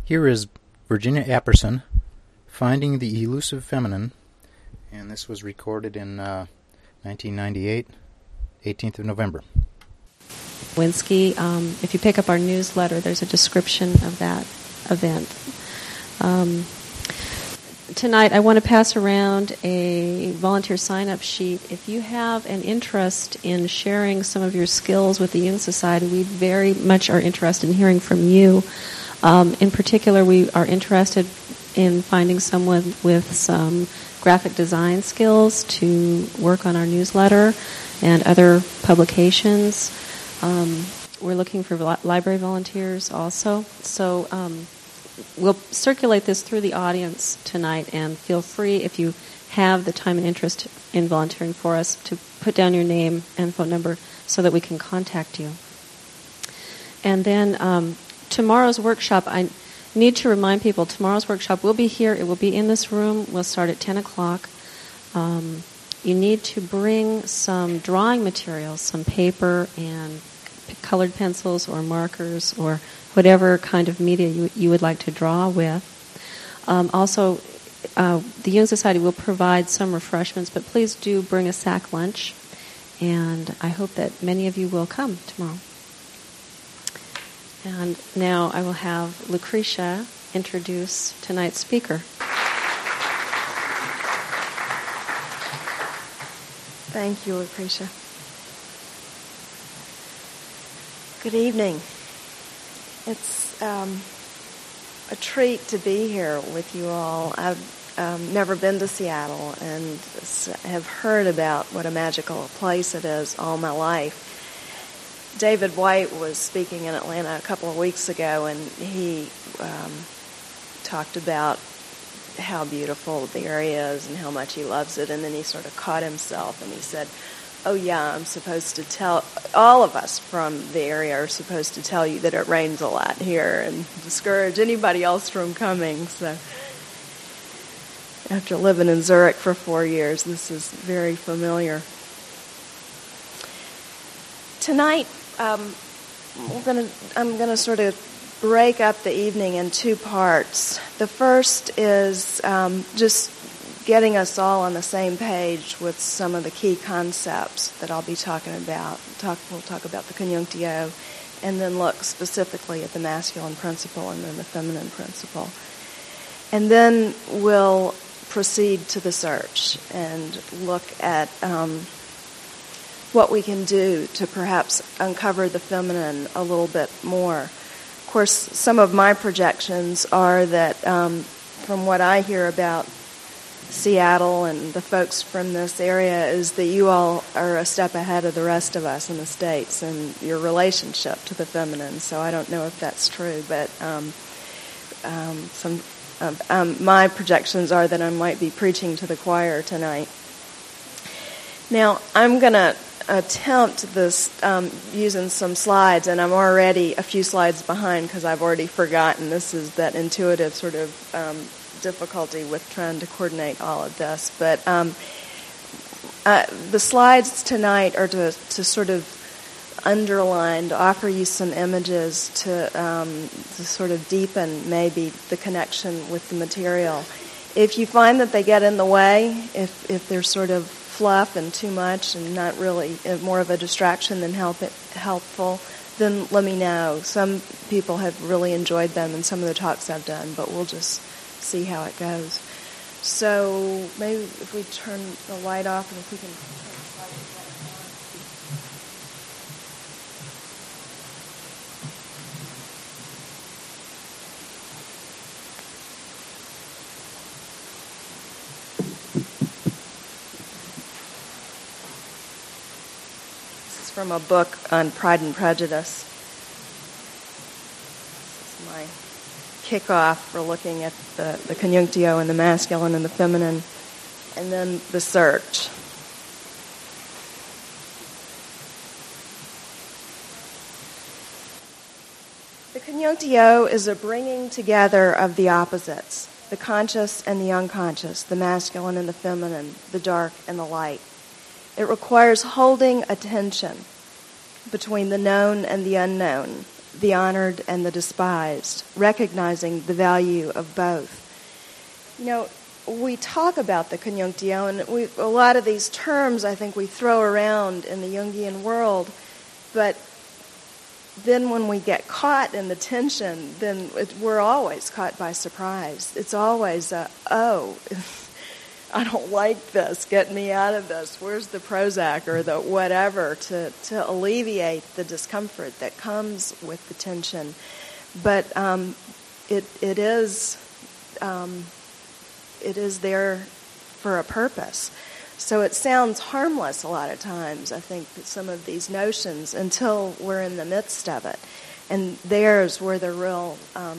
Here is Virginia Apperson, Finding the Elusive Feminine, and this was recorded in 1998, 18th of November. Winsky, if you pick up our newsletter, there's a description of that event. Tonight I want to pass around a volunteer sign-up sheet. If you have an interest in sharing some of your skills with the Jung Society, we very much are interested in hearing from you. In particular, we are interested in finding someone with some graphic design skills to work on our newsletter and other publications. We're looking for library volunteers also. So we'll circulate this through the audience tonight, and feel free, if you have the time and interest in volunteering for us, to put down your name and phone number so that we can contact you. And then tomorrow's workshop, I need to remind people, tomorrow's workshop will be here. It will be in this room. We'll start at 10 o'clock. You need to bring some drawing materials, some paper and colored pencils or markers or whatever kind of media you would like to draw with. Also, the Jung Society will provide some refreshments, but please do bring a sack lunch, and I hope that many of you will come tomorrow. And now I will have Lucretia introduce tonight's speaker. Thank you, Lucretia. Good evening. It's a treat to be here with you all. I've never been to Seattle and have heard about what a magical place it is all my life. David White was speaking in Atlanta a couple of weeks ago, and he talked about how beautiful the area is and how much he loves it, and then he sort of caught himself and he said, oh yeah, I'm supposed to tell, all of us from the area are supposed to tell you that it rains a lot here and discourage anybody else from coming. So after living in Zurich for 4 years, this is very familiar. Tonight, I'm going to sort of break up the evening in two parts. The first is just getting us all on the same page with some of the key concepts that I'll be talking about. We'll talk about the Conjunctio, and then look specifically at the masculine principle and then the feminine principle. And then we'll proceed to the search and look at what we can do to perhaps uncover the feminine a little bit more. Of course, some of my projections are that from what I hear about Seattle and the folks from this area is that you all are a step ahead of the rest of us in the States in your relationship to the feminine. So I don't know if that's true, but my projections are that I might be preaching to the choir tonight. Now, I'm going to attempt this using some slides, and I'm already a few slides behind because I've already forgotten. This is that intuitive sort of difficulty with trying to coordinate all of this. But the slides tonight are to sort of underline, to offer you some images to sort of deepen maybe the connection with the material. If you find that they get in the way, if they're sort of fluff and too much and not really more of a distraction than helpful, then let me know. Some people have really enjoyed them in some of the talks I've done, but we'll just see how it goes. So maybe if we turn the light off and if we can turn the slide back on. This is from a book on Pride and Prejudice. This is my kickoff for looking at the Conjunctio and the masculine and the feminine, and then the search. The Conjunctio is a bringing together of the opposites, the conscious and the unconscious, the masculine and the feminine, the dark and the light. It requires holding a tension between the known and the unknown, the honored and the despised, recognizing the value of both. You know, we talk about the conjunctio, and a lot of these terms I think we throw around in the Jungian world, but then when we get caught in the tension, then we're always caught by surprise. It's always, oh, I don't like this, get me out of this, where's the Prozac or the whatever to alleviate the discomfort that comes with the tension. But it is there for a purpose. So it sounds harmless a lot of times, I think, that some of these notions, until we're in the midst of it. And there's where the real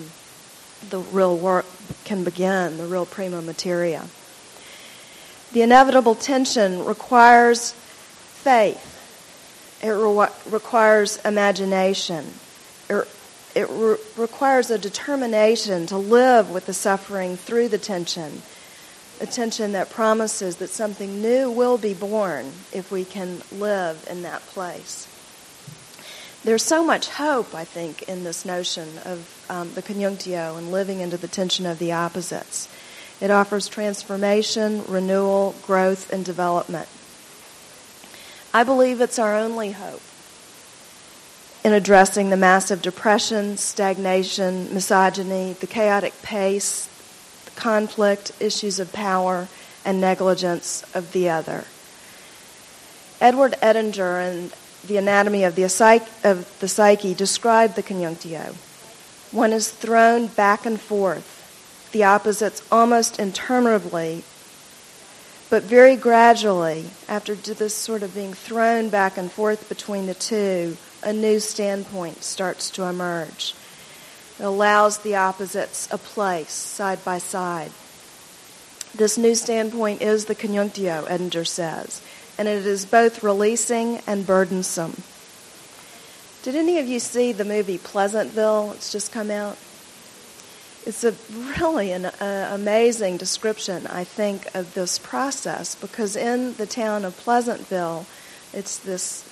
work can begin, the real prima materia. The inevitable tension requires faith. It requires imagination. It requires a determination to live with the suffering through the tension, a tension that promises that something new will be born if we can live in that place. There's so much hope, I think, in this notion of the conjunctio and living into the tension of the opposites. It offers transformation, renewal, growth, and development. I believe it's our only hope in addressing the massive depression, stagnation, misogyny, the chaotic pace, the conflict, issues of power, and negligence of the other. Edward Edinger in The Anatomy of the Psyche described the conjunctio. One is thrown back and forth, the opposites almost interminably, but very gradually, after this sort of being thrown back and forth between the two, a new standpoint starts to emerge. It allows the opposites a place, side by side. This new standpoint is the conjunctio, Edinger says, and it is both releasing and burdensome. Did any of you see the movie Pleasantville? It's just come out. It's a really an amazing description, I think, of this process, because in the town of Pleasantville, it's this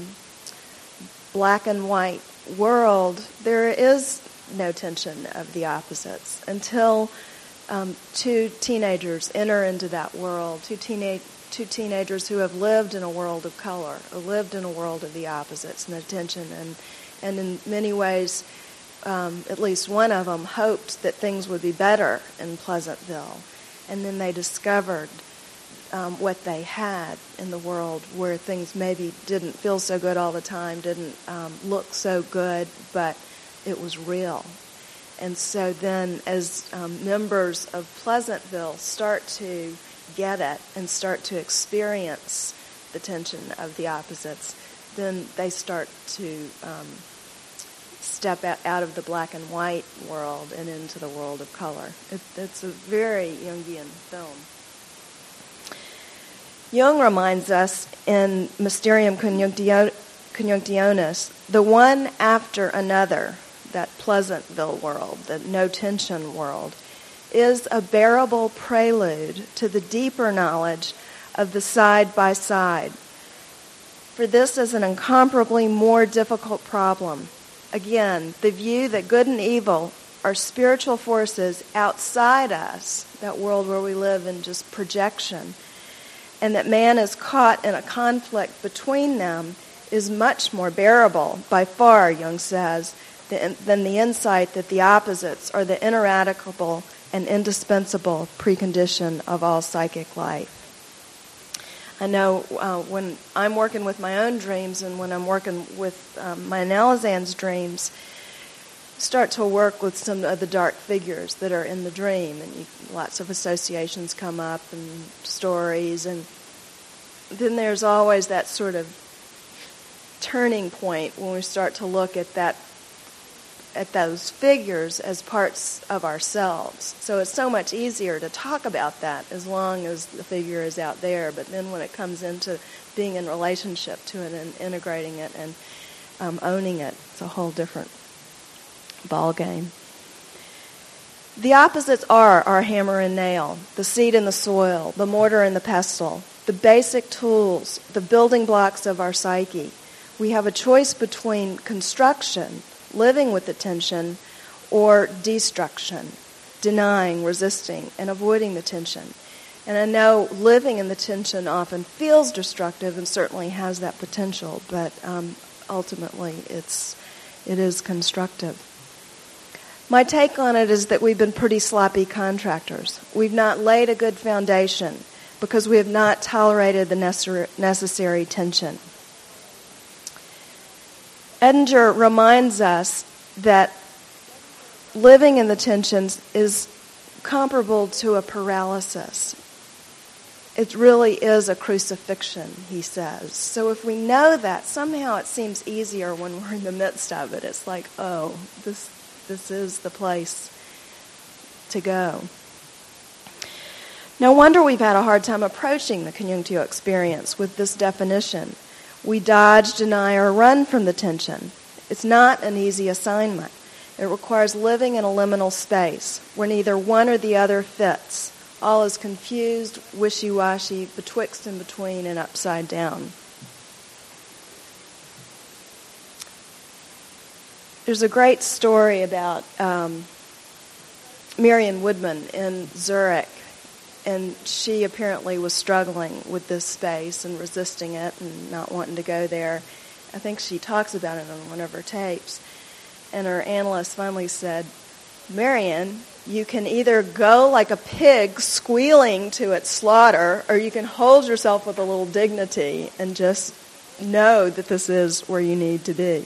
black and white world. There is no tension of the opposites until two teenagers enter into that world, two teenagers who have lived in a world of color, or lived in a world of the opposites and the tension, and in many ways, at least one of them hoped that things would be better in Pleasantville. And then they discovered what they had in the world, where things maybe didn't feel so good all the time, didn't look so good, but it was real. And so then as members of Pleasantville start to get it and start to experience the tension of the opposites, then they start to step out of the black and white world and into the world of color. It's a very Jungian film. Jung reminds us in Mysterium Conjunctionis, the one after another, that Pleasantville world, the no-tension world, is a bearable prelude to the deeper knowledge of the side-by-side. For this is an incomparably more difficult problem. Again, the view that good and evil are spiritual forces outside us, that world where we live in just projection, and that man is caught in a conflict between them is much more bearable, by far, Jung says, than the insight that the opposites are the ineradicable and indispensable precondition of all psychic life. I know when I'm working with my own dreams and when I'm working with my Nalazan's dreams, start to work with some of the dark figures that are in the dream, and lots of associations come up and stories, and then there's always that sort of turning point when we start to look at those figures as parts of ourselves. So it's so much easier to talk about that as long as the figure is out there. But then when it comes into being in relationship to it and integrating it and owning it, it's a whole different ball game. The opposites are our hammer and nail, the seed and the soil, the mortar and the pestle, the basic tools, the building blocks of our psyche. We have a choice between construction living with the tension, or destruction, denying, resisting, and avoiding the tension. And I know living in the tension often feels destructive and certainly has that potential, but ultimately it is constructive. My take on it is that we've been pretty sloppy contractors. We've not laid a good foundation because we have not tolerated the necessary tension. Edinger reminds us that living in the tensions is comparable to a paralysis. It really is a crucifixion, he says. So if we know that, somehow it seems easier when we're in the midst of it. It's like, oh, this is the place to go. No wonder we've had a hard time approaching the Conjunctio experience with this definition. We dodge, deny, or run from the tension. It's not an easy assignment. It requires living in a liminal space where neither one or the other fits. All is confused, wishy-washy, betwixt and between, and upside down. There's a great story about Marion Woodman in Zurich, and she apparently was struggling with this space and resisting it and not wanting to go there. I think she talks about it on one of her tapes. And her analyst finally said, Marion, you can either go like a pig squealing to its slaughter, or you can hold yourself with a little dignity and just know that this is where you need to be.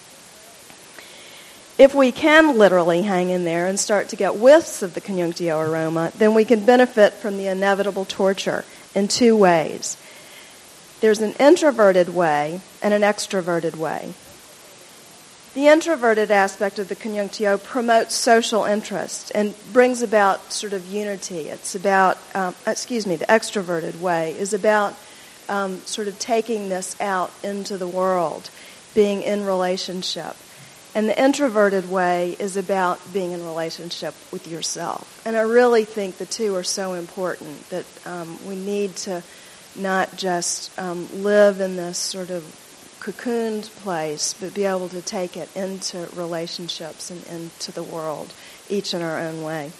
If we can literally hang in there and start to get whiffs of the Conjunctio aroma, then we can benefit from the inevitable torture in two ways. There's an introverted way and an extroverted way. The introverted aspect of the Conjunctio promotes social interest and brings about sort of unity. It's about, the extroverted way is about sort of taking this out into the world, being in relationship. And the introverted way is about being in relationship with yourself. And I really think the two are so important that we need to not just live in this sort of cocooned place, but be able to take it into relationships and into the world, each in our own way.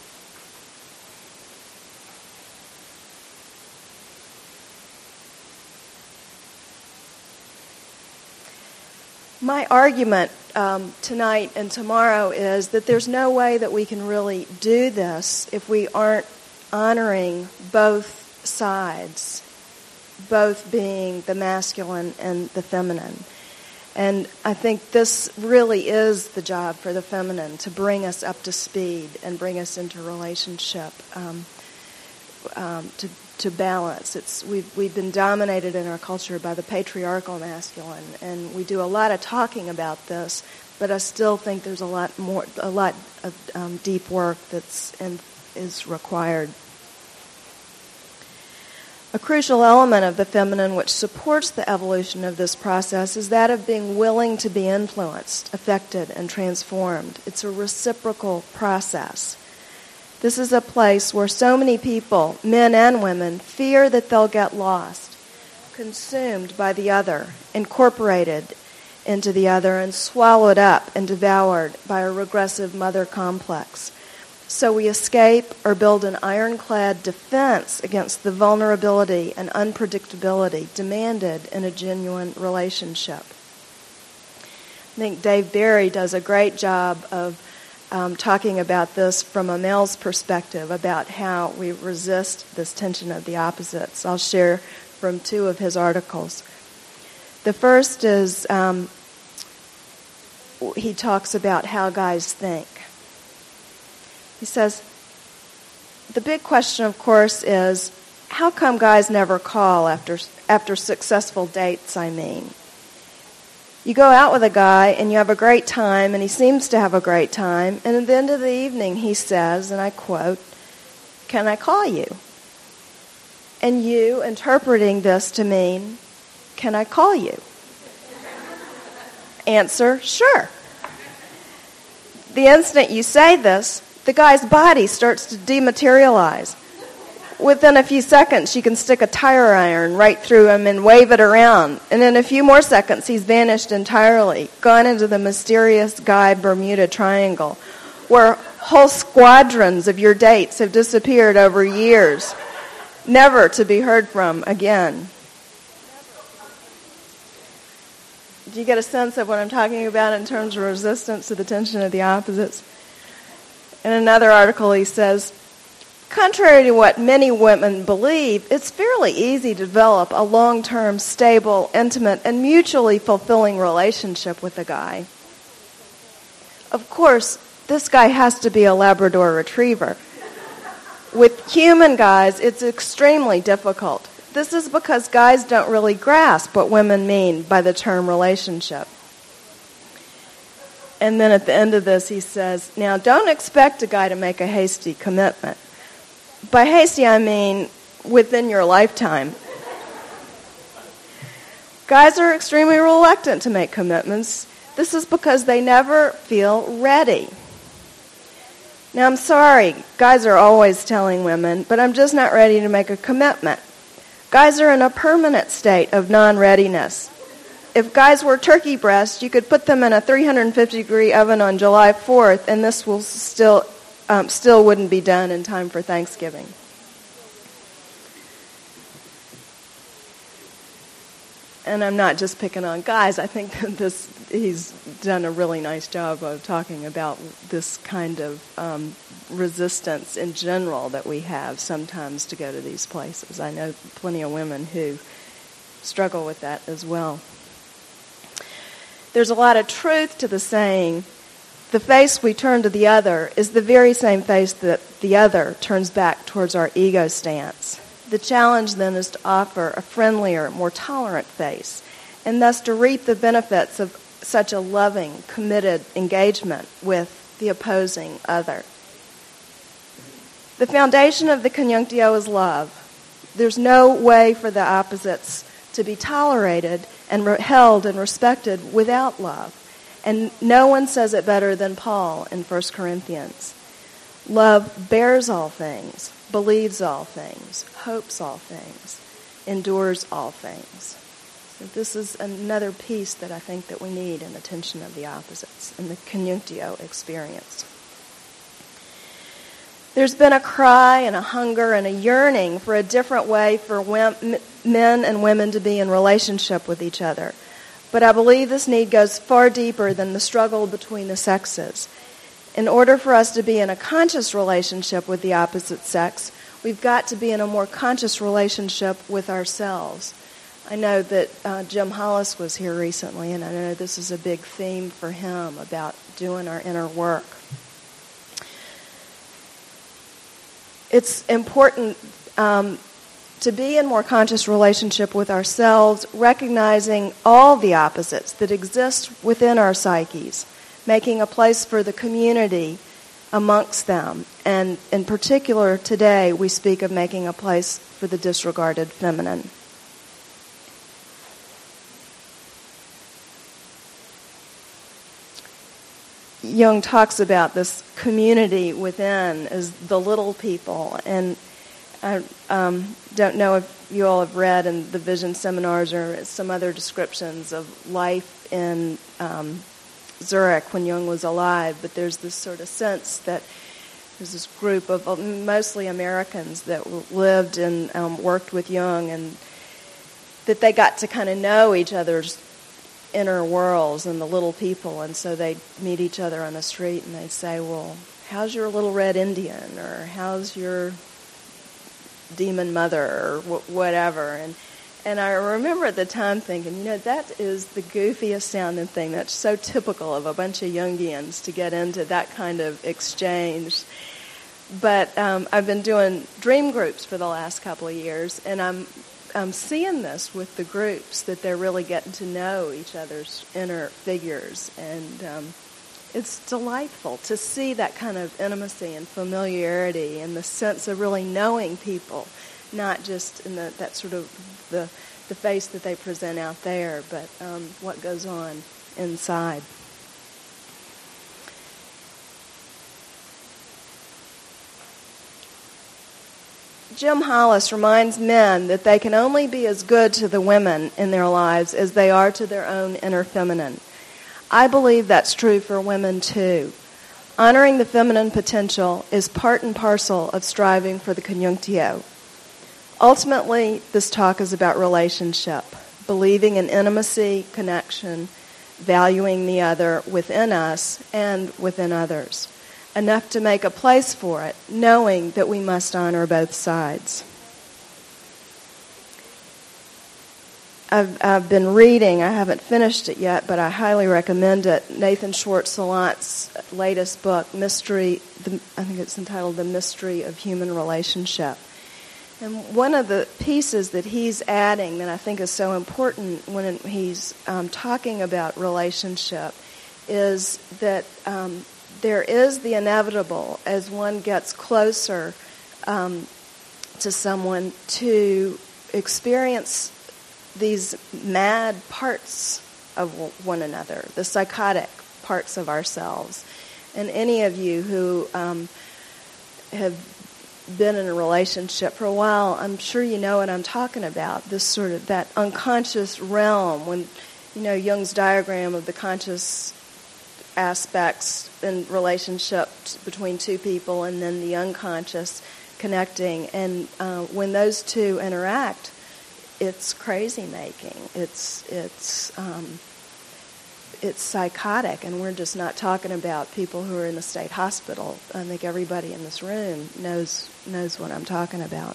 My argument tonight and tomorrow is that there's no way that we can really do this if we aren't honoring both sides, both being the masculine and the feminine. And I think this really is the job for the feminine, to bring us up to speed and bring us into relationship, to balance. We've been dominated in our culture by the patriarchal masculine, and we do a lot of talking about this, but I still think there's a lot of deep work is required. A crucial element of the feminine which supports the evolution of this process is that of being willing to be influenced, affected, and transformed. It's a reciprocal process. This is a place where so many people, men and women, fear that they'll get lost, consumed by the other, incorporated into the other, and swallowed up and devoured by a regressive mother complex. So we escape or build an ironclad defense against the vulnerability and unpredictability demanded in a genuine relationship. I think Dave Barry does a great job of talking about this from a male's perspective, about how we resist this tension of the opposites. I'll share from two of his articles. The first is he talks about how guys think. He says, the big question, of course, is, how come guys never call after successful dates, I mean? You go out with a guy and you have a great time, and he seems to have a great time, and at the end of the evening he says, and I quote, "Can I call you?" And you interpreting this to mean, "Can I call you?" Answer, "Sure." The instant you say this, the guy's body starts to dematerialize. within a few seconds, she can stick a tire iron right through him and wave it around. And in a few more seconds, he's vanished entirely, gone into the mysterious Guy Bermuda Triangle, where whole squadrons of your dates have disappeared over years, never to be heard from again. Do you get a sense of what I'm talking about in terms of resistance to the tension of the opposites? In another article, he says, contrary to what many women believe, it's fairly easy to develop a long-term, stable, intimate, and mutually fulfilling relationship with a guy. Of course, this guy has to be a Labrador Retriever. With human guys, it's extremely difficult. This is because guys don't really grasp what women mean by the term relationship. And then at the end of this, he says, now don't expect a guy to make a hasty commitment. By hasty, I mean within your lifetime. Guys are extremely reluctant to make commitments. This is because they never feel ready. Now, I'm sorry, guys are always telling women, but I'm just not ready to make a commitment. Guys are in a permanent state of non-readiness. If guys were turkey breasts, you could put them in a 350-degree oven on July 4th, and this will still wouldn't be done in time for Thanksgiving. And I'm not just picking on guys. I think that he's done a really nice job of talking about this kind of resistance in general that we have sometimes to go to these places. I know plenty of women who struggle with that as well. There's a lot of truth to the saying, the face we turn to the other is the very same face that the other turns back towards our ego stance. The challenge then is to offer a friendlier, more tolerant face, and thus to reap the benefits of such a loving, committed engagement with the opposing other. The foundation of the conjunctio is love. There's no way for the opposites to be tolerated and held and respected without love. And no one says it better than Paul in 1 Corinthians. Love bears all things, believes all things, hopes all things, endures all things. So this is another piece that I think that we need in the tension of the opposites, in the conjunctio experience. There's been a cry and a hunger and a yearning for a different way for men and women to be in relationship with each other. But I believe this need goes far deeper than the struggle between the sexes. In order for us to be in a conscious relationship with the opposite sex, we've got to be in a more conscious relationship with ourselves. I know that Jim Hollis was here recently, and I know this is a big theme for him about doing our inner work. It's important to be in more conscious relationship with ourselves, recognizing all the opposites that exist within our psyches, making a place for the community amongst them. And in particular, today, we speak of making a place for the disregarded feminine. Jung talks about this community within as the little people, and I don't know if you all have read in the Vision seminars or some other descriptions of life in Zurich when Jung was alive, but there's this sort of sense that there's this group of mostly Americans that lived and worked with Jung, and that they got to kind of know each other's inner worlds and the little people, and so they'd meet each other on the street and they'd say, well, how's your little red Indian, or how's your demon mother, or whatever. And I remember at the time thinking, that is the goofiest sounding thing. That's so typical of a bunch of Jungians to get into that kind of exchange. But I've been doing dream groups for the last couple of years, and I'm seeing this with the groups, that they're really getting to know each other's inner figures, and it's delightful to see that kind of intimacy and familiarity and the sense of really knowing people, not just in that sort of the face that they present out there, but what goes on inside. Jim Hollis reminds men that they can only be as good to the women in their lives as they are to their own inner feminine. I believe that's true for women too. Honoring the feminine potential is part and parcel of striving for the conjunctio. Ultimately, this talk is about relationship, believing in intimacy, connection, valuing the other within us and within others, enough to make a place for it, knowing that we must honor both sides. I've been reading, I haven't finished it yet, but I highly recommend it, Nathan Schwartz-Salant's latest book, I think it's entitled The Mystery of Human Relationship. And one of the pieces that he's adding that I think is so important when he's talking about relationship is that there is the inevitable as one gets closer to someone to experience these mad parts of one another, the psychotic parts of ourselves. And any of you who have been in a relationship for a while, I'm sure you know what I'm talking about, this sort of that unconscious realm when, Jung's diagram of the conscious aspects in relationships between two people and then the unconscious connecting. And when those two interact, it's crazy making. It's psychotic, and we're just not talking about people who are in the state hospital. I think everybody in this room knows what I'm talking about.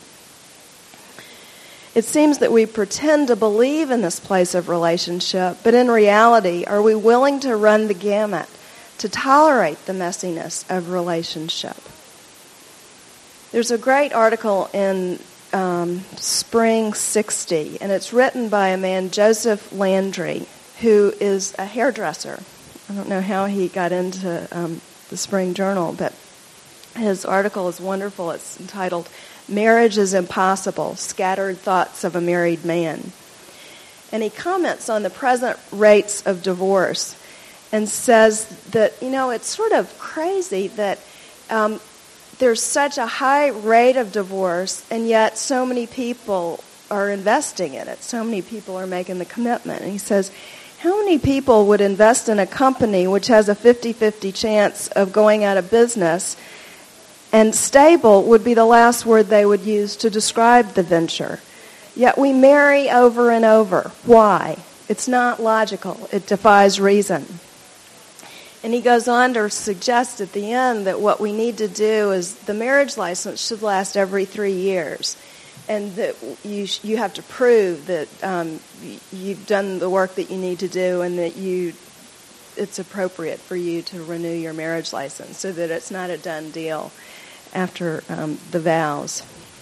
It seems that we pretend to believe in this place of relationship, but in reality, are we willing to run the gamut to tolerate the messiness of relationship? There's a great article in Spring 60, and it's written by a man, Joseph Landry, who is a hairdresser. I don't know how he got into the Spring Journal, but his article is wonderful. It's entitled, Marriage is Impossible, Scattered Thoughts of a Married Man. And he comments on the present rates of divorce and says that, it's sort of crazy that there's such a high rate of divorce, and yet so many people are investing in it. So many people are making the commitment. And he says, how many people would invest in a company which has a 50-50 chance of going out of business, and stable would be the last word they would use to describe the venture? Yet we marry over and over. Why? It's not logical. It defies reason. And he goes on to suggest at the end that what we need to do is the marriage license should last every 3 years. And that you have to prove that you've done the work that you need to do and that it's appropriate for you to renew your marriage license so that it's not a done deal after the vows.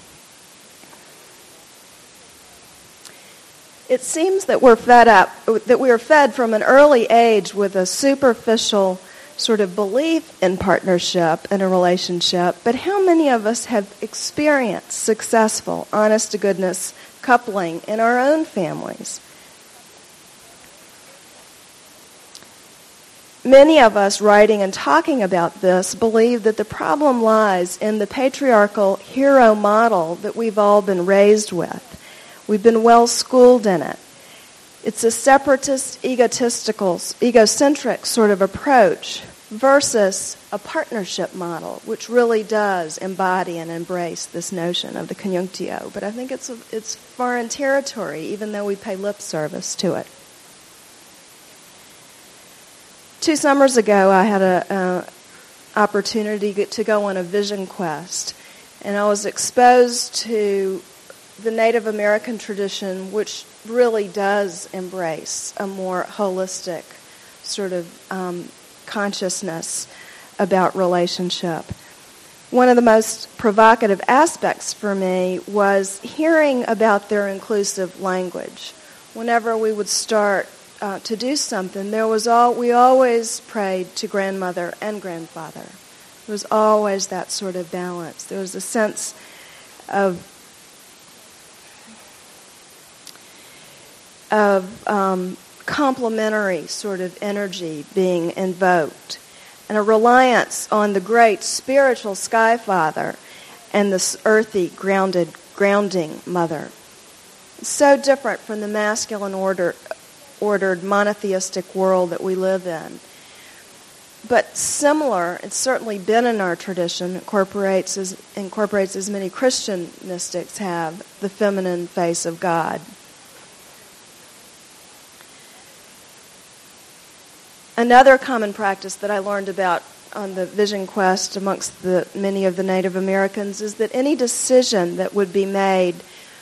It seems that we are fed from an early age with a superficial sort of belief in partnership and a relationship, but how many of us have experienced successful, honest-to-goodness coupling in our own families? Many of us writing and talking about this believe that the problem lies in the patriarchal hero model that we've all been raised with. We've been well schooled in it. It's a separatist, egocentric sort of approach versus a partnership model, which really does embody and embrace this notion of the conjunctio. But I think it's foreign territory, even though we pay lip service to it. 2 summers ago, I had an opportunity to go on a vision quest, and I was exposed to the Native American tradition, which really does embrace a more holistic sort of consciousness about relationship. One of the most provocative aspects for me was hearing about their inclusive language. Whenever we would start to do something, we always prayed to grandmother and grandfather. There was always that sort of balance. There was a sense of complementary sort of energy being invoked, and a reliance on the great spiritual Sky Father and this earthy, grounding mother. So different from the masculine ordered monotheistic world that we live in. But similar, it's certainly been in our tradition, incorporates as many Christian mystics have, the feminine face of God. Another common practice that I learned about on the Vision Quest amongst many of the Native Americans is that any decision that would be made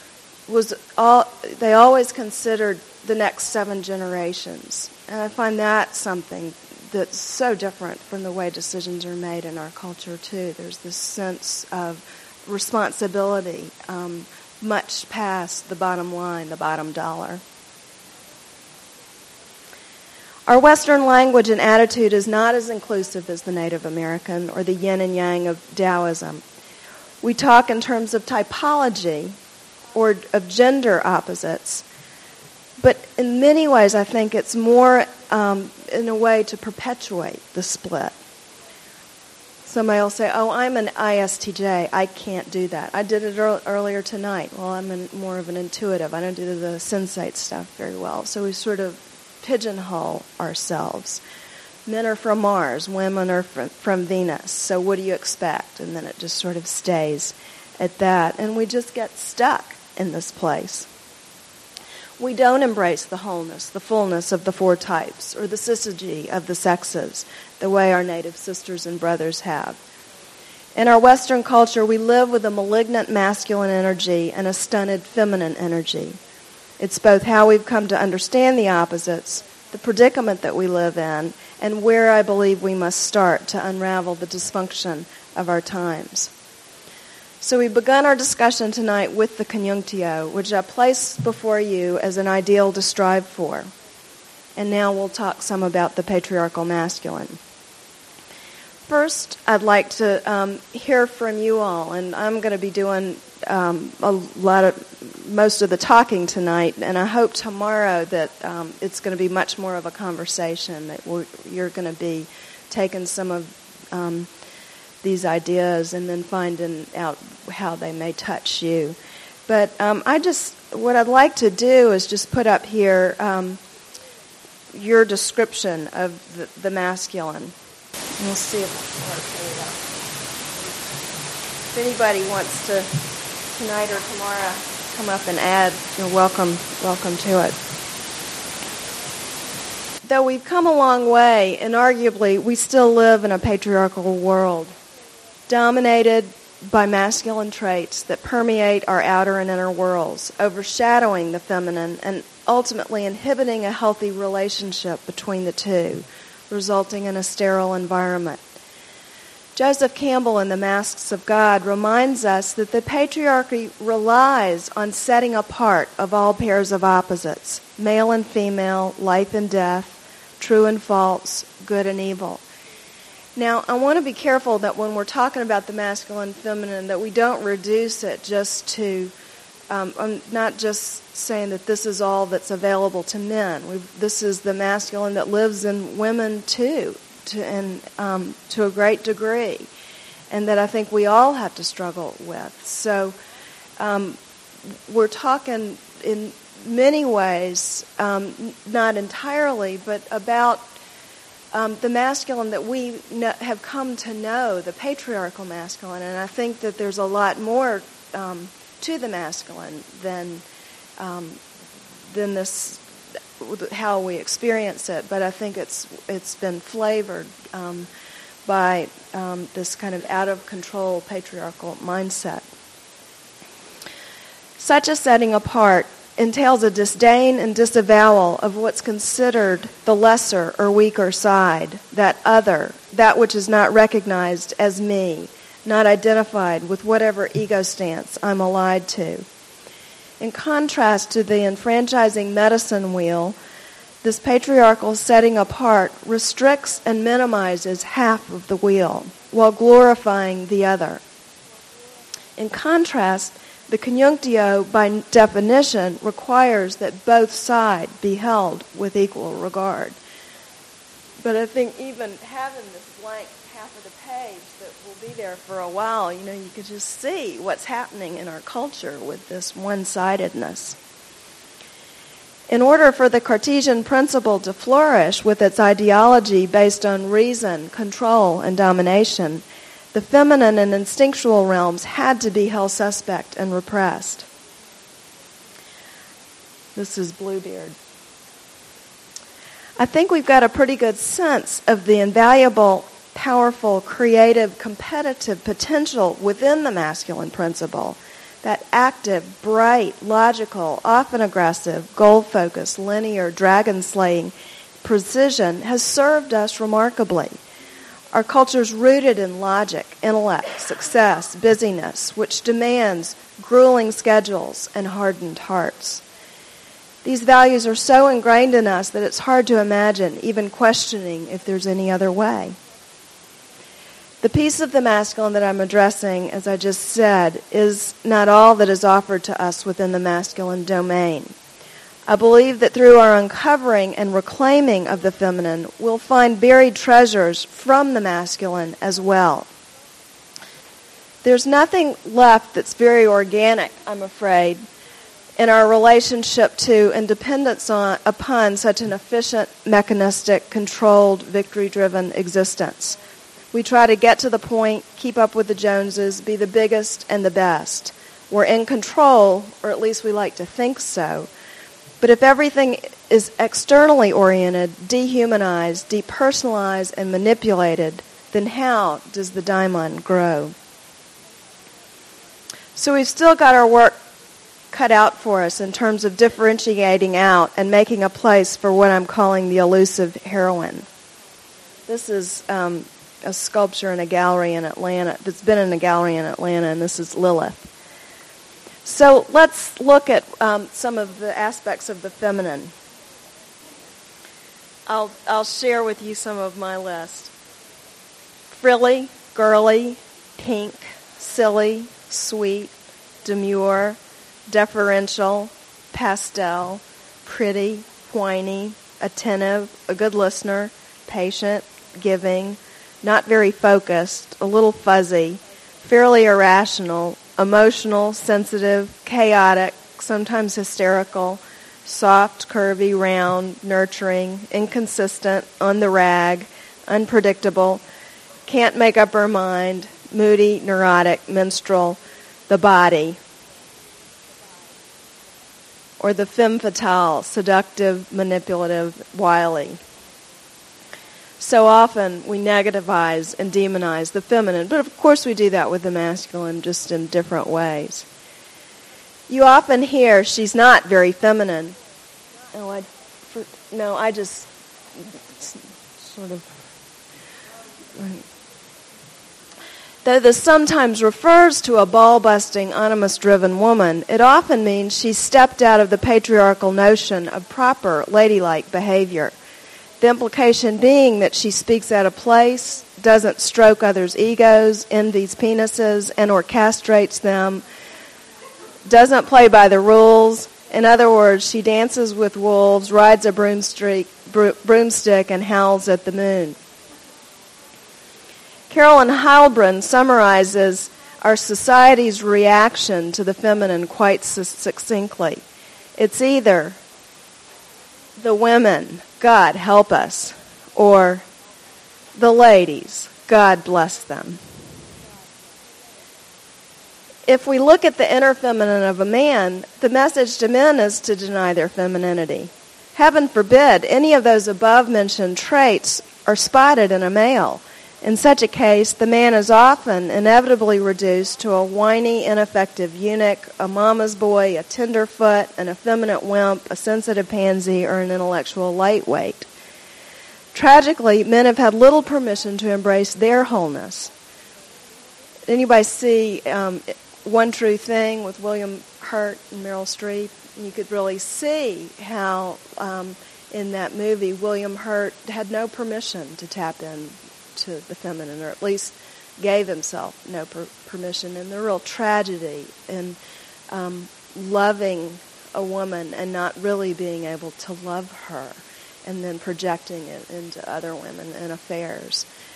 they always considered the next 7 generations. And I find that something that's so different from the way decisions are made in our culture, too. There's this sense of responsibility much past the bottom line, the bottom dollar. Our Western language and attitude is not as inclusive as the Native American or the yin and yang of Taoism. We talk in terms of typology or of gender opposites, but in many ways I think it's more in a way to perpetuate the split. Somebody will say, oh, I'm an ISTJ, I can't do that. I did it earlier tonight. Well, I'm more of an intuitive. I don't do the sensate stuff very well. So we sort of pigeonhole ourselves. Men are from Mars, women are from Venus, so what do you expect? And then it just sort of stays at that, and we just get stuck in this place. We don't embrace the wholeness, the fullness of the 4 types, or the syzygy of the sexes, the way our native sisters and brothers have. In our Western culture, we live with a malignant masculine energy and a stunted feminine energy. It's both how we've come to understand the opposites, the predicament that we live in, and where I believe we must start to unravel the dysfunction of our times. So we've begun our discussion tonight with the conjunctio, which I place before you as an ideal to strive for. And now we'll talk some about the patriarchal masculine. First, I'd like to hear from you all, and I'm going to be doing most of the talking tonight, and I hope tomorrow that it's going to be much more of a conversation, that you're going to be taking some of these ideas and then finding out how they may touch you. But what I'd like to do is just put up here your description of the masculine. And we'll see if anybody wants to, tonight or tomorrow, come up and add, you're welcome to it. Though we've come a long way, and arguably we still live in a patriarchal world, dominated by masculine traits that permeate our outer and inner worlds, overshadowing the feminine and ultimately inhibiting a healthy relationship between the two, resulting in a sterile environment. Joseph Campbell in The Masks of God reminds us that the patriarchy relies on setting apart of all pairs of opposites, male and female, life and death, true and false, good and evil. Now, I want to be careful that when we're talking about the masculine and feminine, that we don't reduce it just to, I'm not just saying that this is all that's available to men. This is the masculine that lives in women too, to a great degree, and that I think we all have to struggle with. So we're talking in many ways, not entirely, but about the masculine that we have come to know, the patriarchal masculine, and I think that there's a lot more to the masculine than this, how we experience it. But I think it's been flavored by this kind of out of control patriarchal mindset. Such a setting apart entails a disdain and disavowal of what's considered the lesser or weaker side, that other, that which is not recognized as me, not identified with whatever ego stance I'm allied to. In contrast to the enfranchising medicine wheel, this patriarchal setting apart restricts and minimizes half of the wheel while glorifying the other. In contrast, the conjunctio, by definition, requires that both sides be held with equal regard. But I think even having this blank half of the page that will be there for a while, you could just see what's happening in our culture with this one-sidedness. In order for the Cartesian principle to flourish with its ideology based on reason, control, and domination, the feminine and instinctual realms had to be held suspect and repressed. This is Bluebeard. I think we've got a pretty good sense of the invaluable, powerful, creative, competitive potential within the masculine principle. That active, bright, logical, often aggressive, goal-focused, linear, dragon-slaying precision has served us remarkably. Our culture's rooted in logic, intellect, success, busyness, which demands grueling schedules and hardened hearts. These values are so ingrained in us that it's hard to imagine even questioning if there's any other way. The piece of the masculine that I'm addressing, as I just said, is not all that is offered to us within the masculine domain. I believe that through our uncovering and reclaiming of the feminine, we'll find buried treasures from the masculine as well. There's nothing left that's very organic, I'm afraid, in our relationship to and dependence upon such an efficient, mechanistic, controlled, victory-driven existence. We try to get to the point, keep up with the Joneses, be the biggest and the best. We're in control, or at least we like to think so. But if everything is externally oriented, dehumanized, depersonalized, and manipulated, then how does the diamond grow? So we've still got our work cut out for us in terms of differentiating out and making a place for what I'm calling the elusive heroine. This is a sculpture in a gallery in Atlanta. It's been in a gallery in Atlanta, and this is Lilith. So let's look at some of the aspects of the feminine. I'll share with you some of my list. Frilly, girly, pink, silly, sweet, demure, deferential, pastel, pretty, whiny, attentive, a good listener, patient, giving, not very focused, a little fuzzy, fairly irrational, emotional, sensitive, chaotic, sometimes hysterical, soft, curvy, round, nurturing, inconsistent, on the rag, unpredictable, can't make up her mind, moody, neurotic, minstrel, the body. Or the femme fatale, seductive, manipulative, wily. So often we negativize and demonize the feminine, but of course we do that with the masculine, just in different ways. You often hear she's not very feminine. I just sort of... Though this sometimes refers to a ball-busting, animus-driven woman, it often means she's stepped out of the patriarchal notion of proper, ladylike behavior. The implication being that she speaks out of place, doesn't stroke others' egos, envies penises, and or castrates them, doesn't play by the rules. In other words, she dances with wolves, rides a broomstick, and howls at the moon. Carolyn Heilbrunn summarizes our society's reaction to the feminine quite succinctly. It's either the women, God help us, or the ladies, God bless them. If we look at the inner feminine of a man, the message to men is to deny their femininity. Heaven forbid any of those above-mentioned traits are spotted in a male. In such a case, the man is often inevitably reduced to a whiny, ineffective eunuch, a mama's boy, a tenderfoot, an effeminate wimp, a sensitive pansy, or an intellectual lightweight. Tragically, men have had little permission to embrace their wholeness. Anybody see One True Thing with William Hurt and Meryl Streep? You could really see how in that movie William Hurt had no permission to tap in to the feminine, or at least gave himself no permission, and the real tragedy in loving a woman and not really being able to love her, and then projecting it into other women and affairs.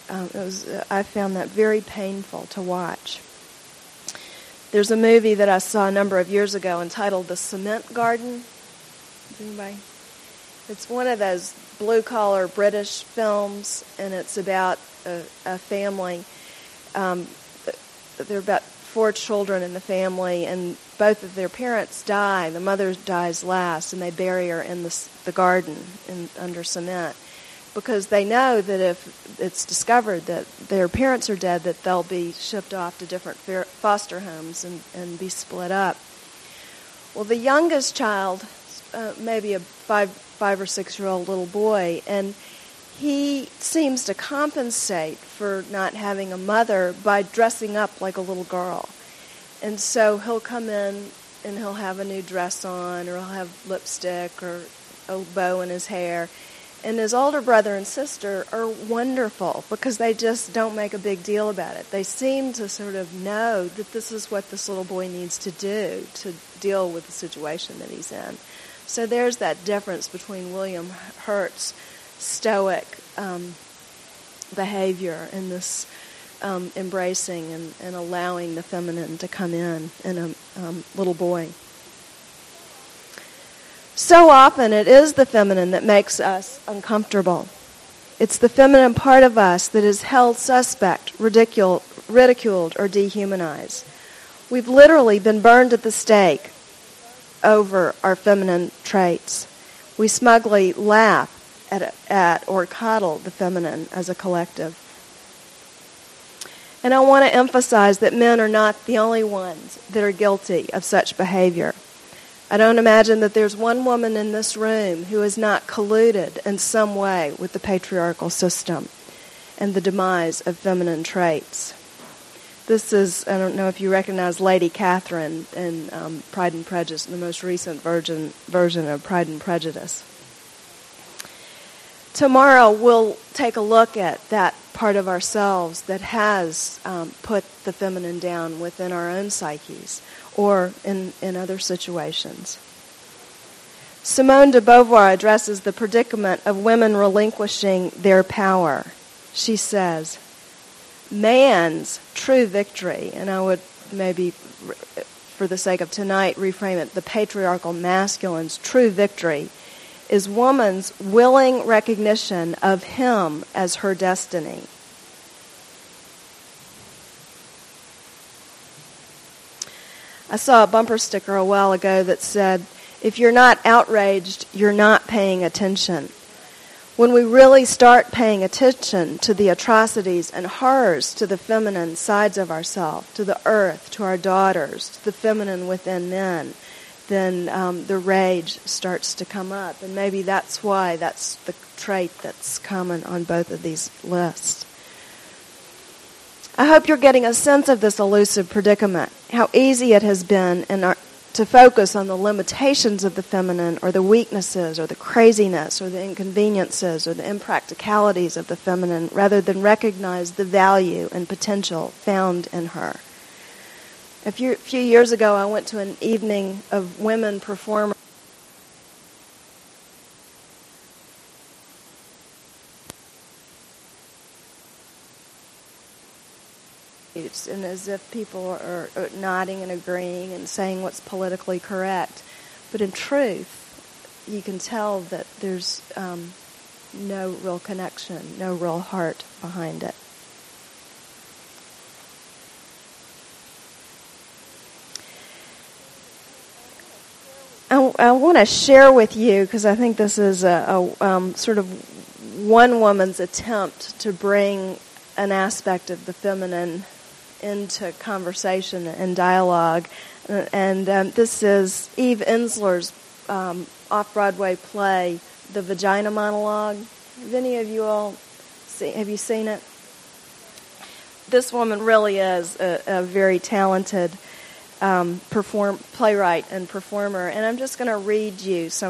I found that very painful to watch. There's a movie that I saw a number of years ago entitled The Cement Garden. Anybody? It's one of those blue-collar British films, and it's about a family. There are about 4 children in the family, and both of their parents die. The mother dies last, and they bury her in the garden under cement, because they know that if it's discovered that their parents are dead, that they'll be shipped off to different foster homes and be split up. Well, the youngest child, maybe a 5 or 6 year old little boy, and he seems to compensate for not having a mother by dressing up like a little girl. And so he'll come in and he'll have a new dress on, or he'll have lipstick or a bow in his hair. And his older brother and sister are wonderful because they just don't make a big deal about it. They seem to sort of know that this is what this little boy needs to do to deal with the situation that he's in. So there's that difference between William Hurt's stoic behavior and this embracing and allowing the feminine to come in a little boy. So often it is the feminine that makes us uncomfortable. It's the feminine part of us that is held suspect, ridiculed, or dehumanized. We've literally been burned at the stake over our feminine traits. We smugly laugh at or coddle the feminine as a collective. And I want to emphasize that men are not the only ones that are guilty of such behavior. I don't imagine that there's one woman in this room who is not colluded in some way with the patriarchal system and the demise of feminine traits. This is, I don't know if you recognize Lady Catherine in Pride and Prejudice, the most recent version of Pride and Prejudice. Tomorrow we'll take a look at that part of ourselves that has put the feminine down within our own psyches or in other situations. Simone de Beauvoir addresses the predicament of women relinquishing their power. She says, man's true victory, and I would maybe, for the sake of tonight, reframe it, the patriarchal masculine's true victory is woman's willing recognition of him as her destiny. I saw a bumper sticker a while ago that said, if you're not outraged, you're not paying attention. When we really start paying attention to the atrocities and horrors to the feminine sides of ourselves, to the earth, to our daughters, to the feminine within men, then the rage starts to come up. And maybe that's why that's the trait that's common on both of these lists. I hope you're getting a sense of this elusive predicament, how easy it has been to focus on the limitations of the feminine or the weaknesses or the craziness or the inconveniences or the impracticalities of the feminine rather than recognize the value and potential found in her. A few years ago, I went to an evening of women performers. And as if people are nodding and agreeing and saying what's politically correct. But in truth, you can tell that there's no real connection, no real heart behind it. I want to share with you, because I think this is a sort of one woman's attempt to bring an aspect of the feminine into conversation and dialogue. And this is Eve Ensler's off-Broadway play, The Vagina Monologue. Have any of you all have you seen it? This woman really is a very talented playwright and performer, and I'm just going to read you some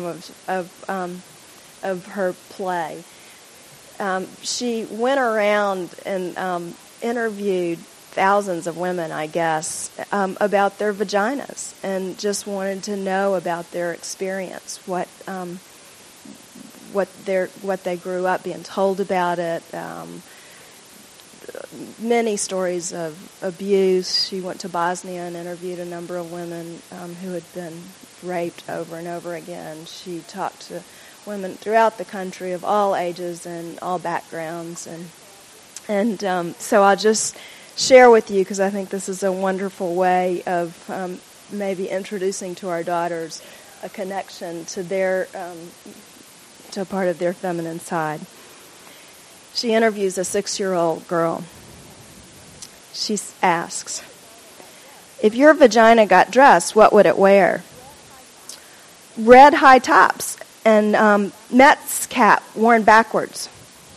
of her play. She went around and interviewed thousands of women, I guess, about their vaginas, and just wanted to know about their experience, what they grew up being told about it, many stories of abuse. She went to Bosnia and interviewed a number of women who had been raped over and over again. She talked to women throughout the country of all ages and all backgrounds. And so I'll just share with you, because I think this is a wonderful way of maybe introducing to our daughters a connection to their to a part of their feminine side. She interviews a 6-year-old girl. She asks, "If your vagina got dressed, what would it wear?" "Red high tops and Mets cap worn backwards."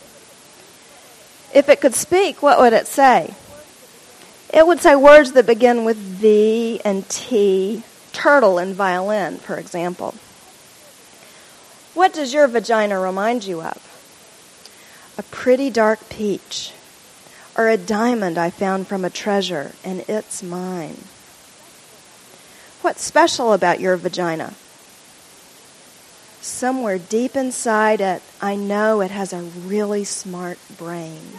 "If it could speak, what would it say?" "It would say words that begin with V and T, turtle and violin, for example." "What does your vagina remind you of?" "A pretty dark peach, or a diamond I found from a treasure, and it's mine." "What's special about your vagina?" "Somewhere deep inside it, I know it has a really smart brain."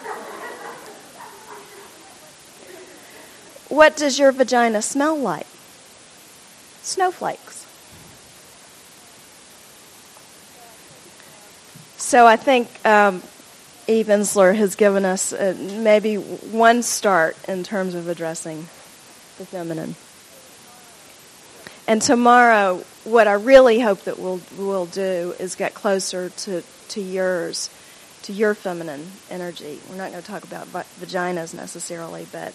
"What does your vagina smell like?" "Snowflakes." So I think Eve Ensler has given us maybe one start in terms of addressing the feminine. And tomorrow, what I really hope that we'll do is get closer to yours, to your feminine energy. We're not going to talk about vaginas necessarily, but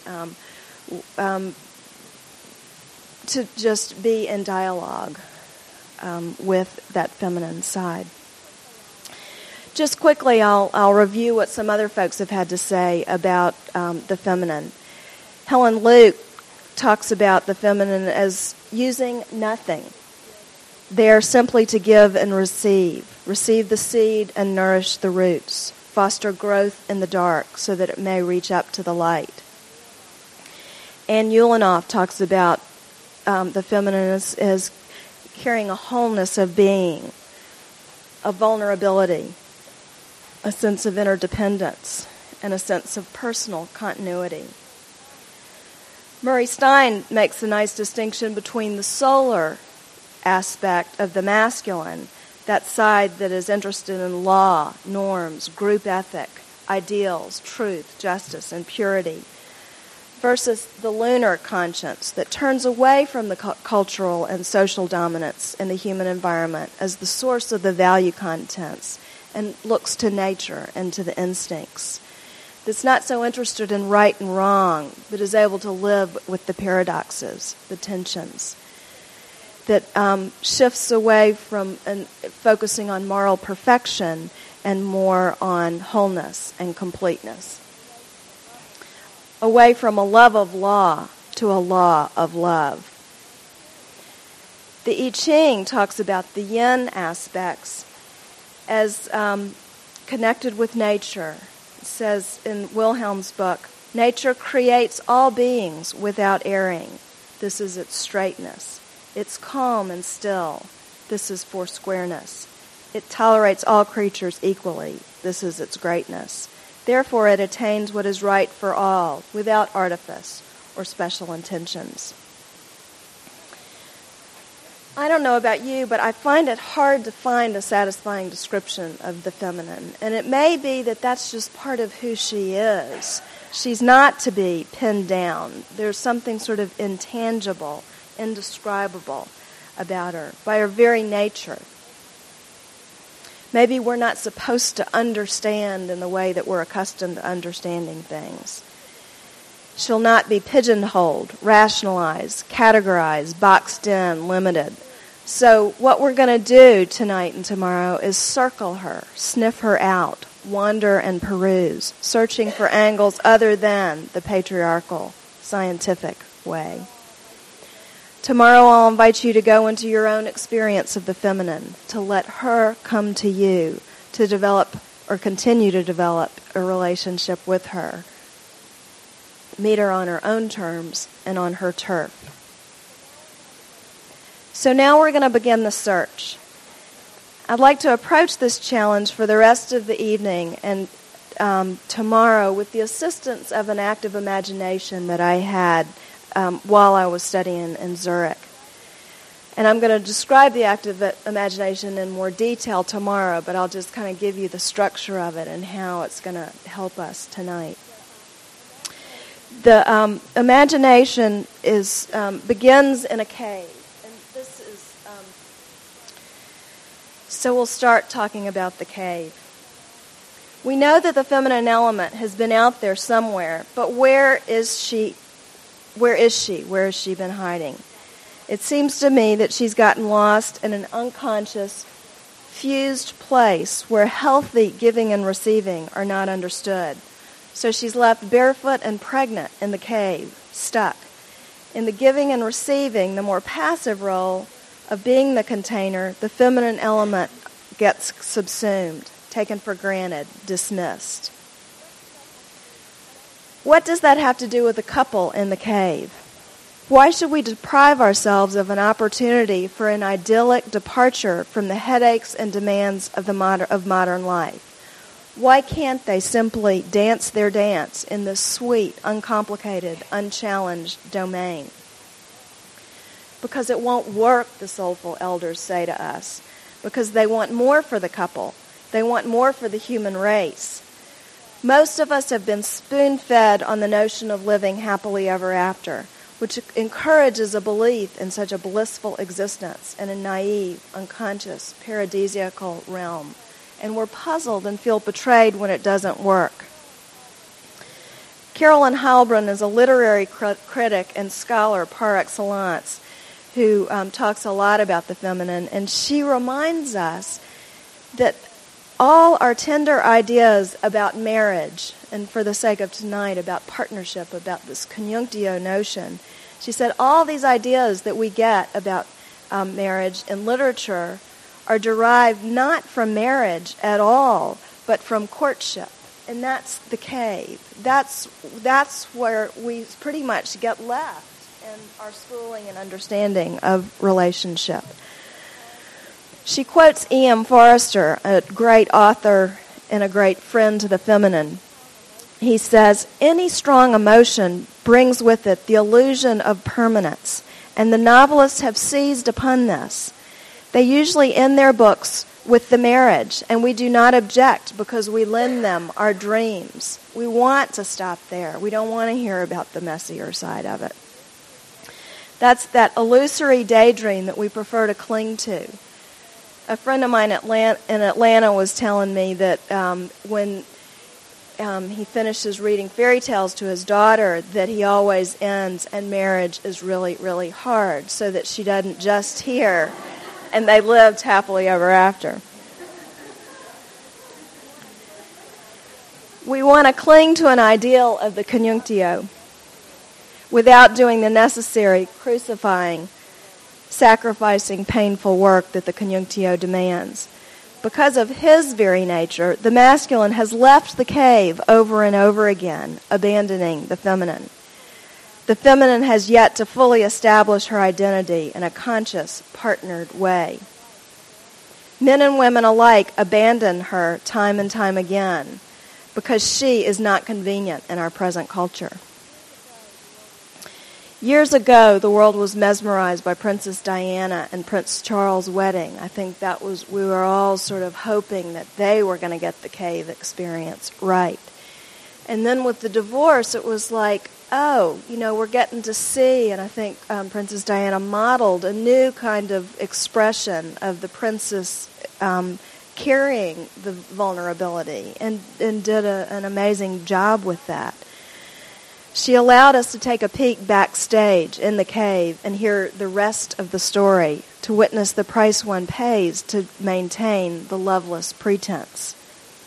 to just be in dialogue with that feminine side. Just quickly, I'll review what some other folks have had to say about the feminine. Helen Luke talks about the feminine as using nothing. They are simply to give and receive the seed and nourish the roots, foster growth in the dark so that it may reach up to the light. Anne Ulanoff talks about the feminine as carrying a wholeness of being, a vulnerability, a sense of interdependence, and a sense of personal continuity. Murray Stein makes a nice distinction between the solar aspect of the masculine, that side that is interested in law, norms, group ethic, ideals, truth, justice, and purity, versus the lunar conscience that turns away from the cultural and social dominance in the human environment as the source of the value contents and looks to nature and to the instincts. That's not so interested in right and wrong, but is able to live with the paradoxes, the tensions, that shifts away from focusing on moral perfection and more on wholeness and completeness. Away from a love of law to a law of love. The I Ching talks about the yin aspects as connected with nature. It says in Wilhelm's book, nature creates all beings without erring. This is its straightness. It's calm and still. This is foursquareness. It tolerates all creatures equally. This is its greatness. Therefore, it attains what is right for all, without artifice or special intentions. I don't know about you, but I find it hard to find a satisfying description of the feminine. And it may be that that's just part of who she is. She's not to be pinned down. There's something sort of intangible, indescribable about her, by her very nature. Maybe we're not supposed to understand in the way that we're accustomed to understanding things. She'll not be pigeonholed, rationalized, categorized, boxed in, limited. So what we're going to do tonight and tomorrow is circle her, sniff her out, wander and peruse, searching for angles other than the patriarchal, scientific way. Tomorrow I'll invite you to go into your own experience of the feminine, to let her come to you, to develop or continue to develop a relationship with her. Meet her on her own terms and on her turf. So now we're going to begin the search. I'd like to approach this challenge for the rest of the evening and tomorrow with the assistance of an active imagination that I had while I was studying in Zurich. And I'm going to describe the active imagination in more detail tomorrow, but I'll just kind of give you the structure of it and how it's going to help us tonight. The imagination begins in a cave. And this is, so we'll start talking about the cave. We know that the feminine element has been out there somewhere, but where is she? Where is she? Where has she been hiding? It seems to me that she's gotten lost in an unconscious, fused place where healthy giving and receiving are not understood. So she's left barefoot and pregnant in the cave, stuck. In the giving and receiving, the more passive role of being the container, the feminine element gets subsumed, taken for granted, dismissed. What does that have to do with the couple in the cave? Why should we deprive ourselves of an opportunity for an idyllic departure from the headaches and demands of modern life? Why can't they simply dance their dance in this sweet, uncomplicated, unchallenged domain? Because it won't work, the soulful elders say to us. Because they want more for the couple. They want more for the human race. Most of us have been spoon-fed on the notion of living happily ever after, which encourages a belief in such a blissful existence in a naive, unconscious, paradisiacal realm. And we're puzzled and feel betrayed when it doesn't work. Carolyn Heilbrunn is a literary critic and scholar par excellence who talks a lot about the feminine, and she reminds us that all our tender ideas about marriage, and for the sake of tonight, about partnership, about this conjunctio notion, she said all these ideas that we get about marriage in literature are derived not from marriage at all, but from courtship. And that's the cave. That's where we pretty much get left in our schooling and understanding of relationship. She quotes E.M. Forster, a great author and a great friend to the feminine. He says, any strong emotion brings with it the illusion of permanence, and the novelists have seized upon this. They usually end their books with the marriage, and we do not object because we lend them our dreams. We want to stop there. We don't want to hear about the messier side of it. That's that illusory daydream that we prefer to cling to. A friend of mine in Atlanta was telling me that when he finishes reading fairy tales to his daughter, that he always ends, and marriage is really, really hard, so that she doesn't just hear, and they lived happily ever after. We want to cling to an ideal of the conjunctio without doing the necessary crucifying, sacrificing, painful work that the conjunctio demands. Because of his very nature, the masculine has left the cave over and over again, abandoning the feminine. The feminine has yet to fully establish her identity in a conscious, partnered way. Men and women alike abandon her time and time again because she is not convenient in our present culture. Years ago, the world was mesmerized by Princess Diana and Prince Charles' wedding. I think we were all sort of hoping that they were going to get the cave experience right. And then with the divorce, it was like, we're getting to see, and I think Princess Diana modeled a new kind of expression of the princess carrying the vulnerability and did an amazing job with that. She allowed us to take a peek backstage in the cave and hear the rest of the story, to witness the price one pays to maintain the loveless pretense.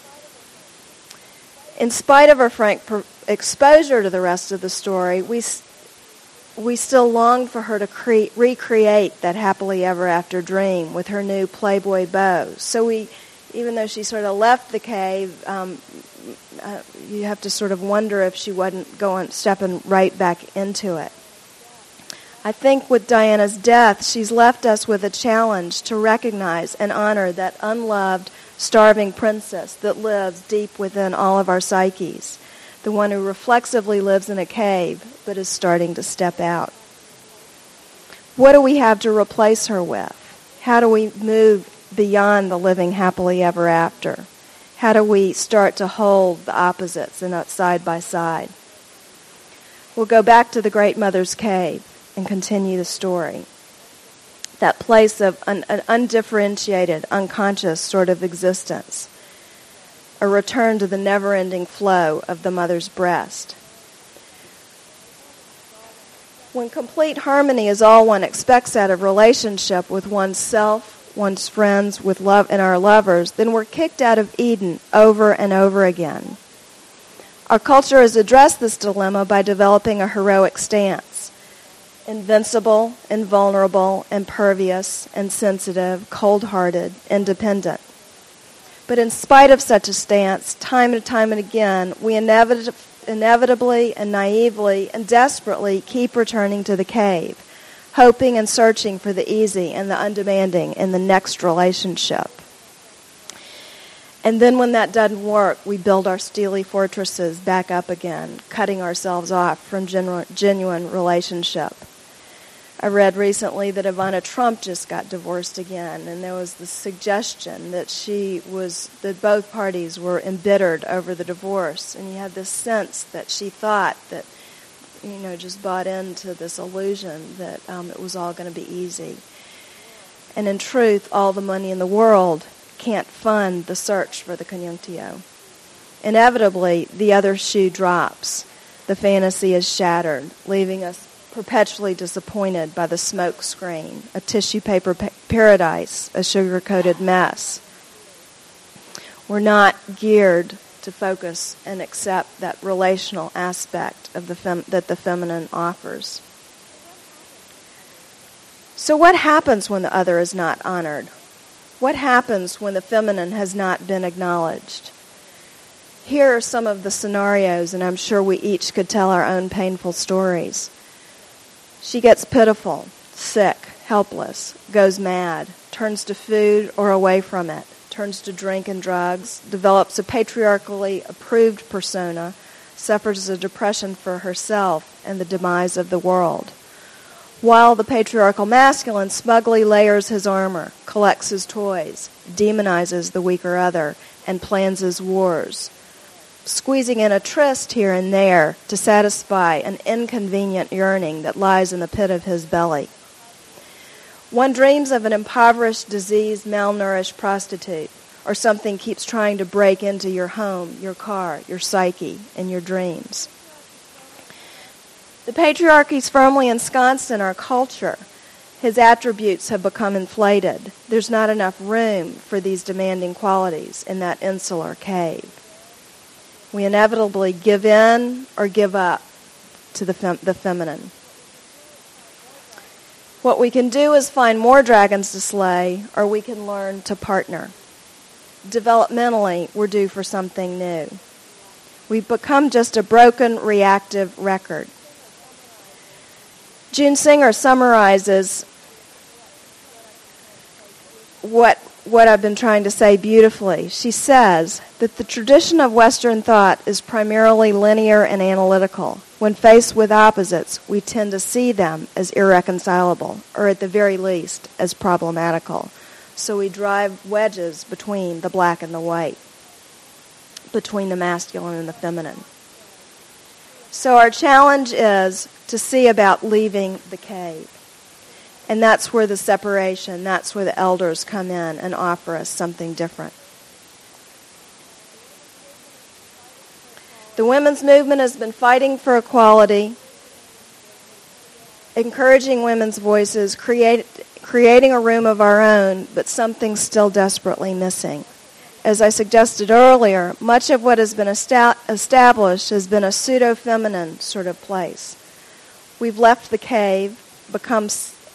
In spite of her frank exposure to the rest of the story, we still long for her to recreate that happily ever after dream with her new Playboy beau. So even though she sort of left the cave, you have to sort of wonder if she wasn't stepping right back into it. I think with Diana's death, she's left us with a challenge to recognize and honor that unloved, starving princess that lives deep within all of our psyches, the one who reflexively lives in a cave but is starting to step out. What do we have to replace her with? How do we move beyond the living happily ever after? How do we start to hold the opposites and not side by side? We'll go back to the Great Mother's Cave and continue the story. That place of an undifferentiated, unconscious sort of existence. A return to the never-ending flow of the mother's breast. When complete harmony is all one expects out of relationship with oneself, one's friends, with love and our lovers, then we're kicked out of Eden over and over again. Our culture has addressed this dilemma by developing a heroic stance. Invincible, invulnerable, impervious, insensitive, cold-hearted, independent. But in spite of such a stance, time and time and again, we inevitably and naively and desperately keep returning to the cave, hoping and searching for the easy and the undemanding in the next relationship. And then when that doesn't work, we build our steely fortresses back up again, cutting ourselves off from genuine relationship. I read recently that Ivana Trump just got divorced again, and there was the suggestion that that both parties were embittered over the divorce, and you had this sense that she thought that, just bought into this illusion that it was all going to be easy. And in truth, all the money in the world can't fund the search for the conjunctio. Inevitably, the other shoe drops. The fantasy is shattered, leaving us perpetually disappointed by the smoke screen, a tissue paper paradise, a sugar-coated mess. We're not geared to focus and accept that relational aspect of that the feminine offers. So what happens when the other is not honored? What happens when the feminine has not been acknowledged? Here are some of the scenarios, and I'm sure we each could tell our own painful stories. She gets pitiful, sick, helpless, goes mad, turns to food or away from it, turns to drink and drugs, develops a patriarchally approved persona, suffers a depression for herself and the demise of the world. While the patriarchal masculine smugly layers his armor, collects his toys, demonizes the weaker other, and plans his wars, squeezing in a tryst here and there to satisfy an inconvenient yearning that lies in the pit of his belly. One dreams of an impoverished, diseased, malnourished prostitute, or something keeps trying to break into your home, your car, your psyche, and your dreams. The patriarchy is firmly ensconced in our culture. His attributes have become inflated. There's not enough room for these demanding qualities in that insular cave. We inevitably give in or give up to the feminine. What we can do is find more dragons to slay, or we can learn to partner. Developmentally, we're due for something new. We've become just a broken, reactive record. June Singer summarizes what I've been trying to say beautifully. She says that the tradition of Western thought is primarily linear and analytical. When faced with opposites, we tend to see them as irreconcilable, or at the very least, as problematical. So we drive wedges between the black and the white, between the masculine and the feminine. So our challenge is to see about leaving the cave. And that's where the separation, that's where the elders come in and offer us something different. The women's movement has been fighting for equality, encouraging women's voices, creating a room of our own, but something's still desperately missing. As I suggested earlier, much of what has been established has been a pseudo-feminine sort of place. We've left the cave, become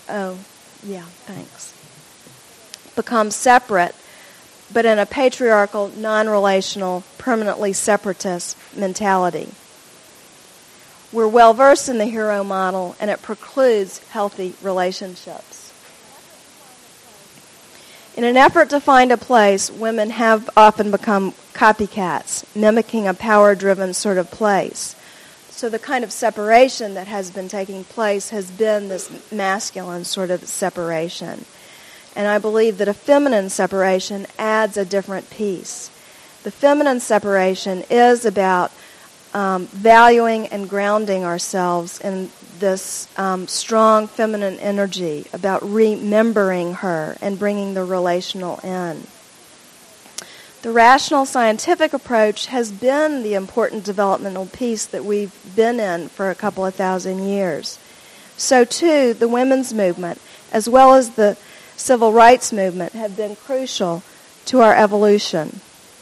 separate, but in a patriarchal, non-relational, permanently separatist mentality. We're well versed in the hero model, and it precludes healthy relationships. In an effort to find a place, women have often become copycats, mimicking a power-driven sort of place. So the kind of separation that has been taking place has been this masculine sort of separation. And I believe that a feminine separation adds a different piece. The feminine separation is about valuing and grounding ourselves in this strong feminine energy, about remembering her and bringing the relational in. The rational scientific approach has been the important developmental piece that we've been in for a couple of thousand years. So too, the women's movement, as well as the civil rights movement, have been crucial to our evolution.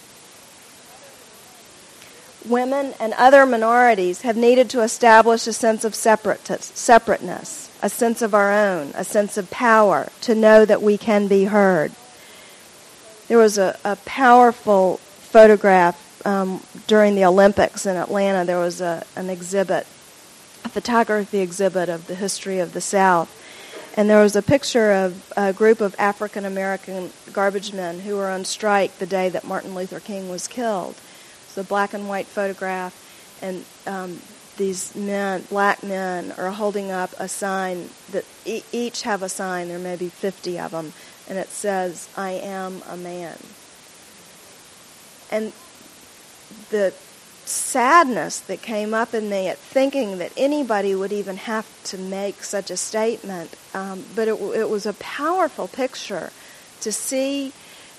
Women and other minorities have needed to establish a sense of separateness, a sense of our own, a sense of power, to know that we can be heard. There was a powerful photograph during the Olympics in Atlanta. There was an exhibit, a photography exhibit of the history of the South. And there was a picture of a group of African-American garbage men who were on strike the day that Martin Luther King was killed. It's a black and white photograph, and these men, black men, are holding up a sign that each have a sign. There may be 50 of them. And it says, "I am a man." And the sadness that came up in me at thinking that anybody would even have to make such a statement, but it was a powerful picture to see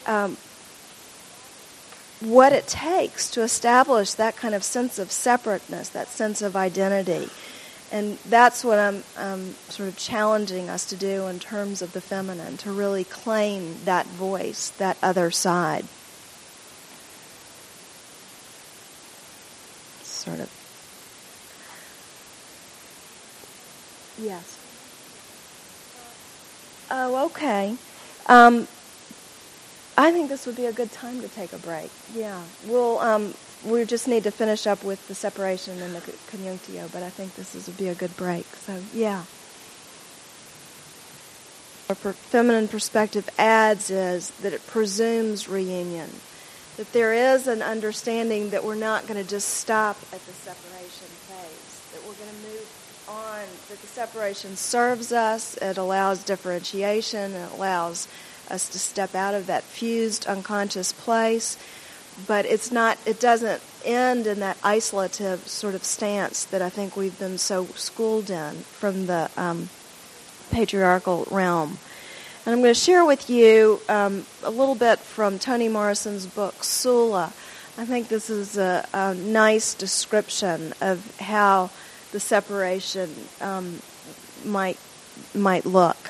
what it takes to establish that kind of sense of separateness, that sense of identity. And that's what I'm sort of challenging us to do in terms of the feminine, to really claim that voice, that other side. Sort of. Yes. Oh, okay. I think this would be a good time to take a break. Yeah. We just need to finish up with the separation and the conjunctio, but I think this would be a good break. So, yeah. What feminine perspective adds is that it presumes reunion, that there is an understanding that we're not going to just stop at the separation phase, that we're going to move on, that the separation serves us, it allows differentiation, it allows us to step out of that fused unconscious place. But it doesn't end in that isolative sort of stance that I think we've been so schooled in from the patriarchal realm. And I'm going to share with you a little bit from Toni Morrison's book, Sula. I think this is a nice description of how the separation might look.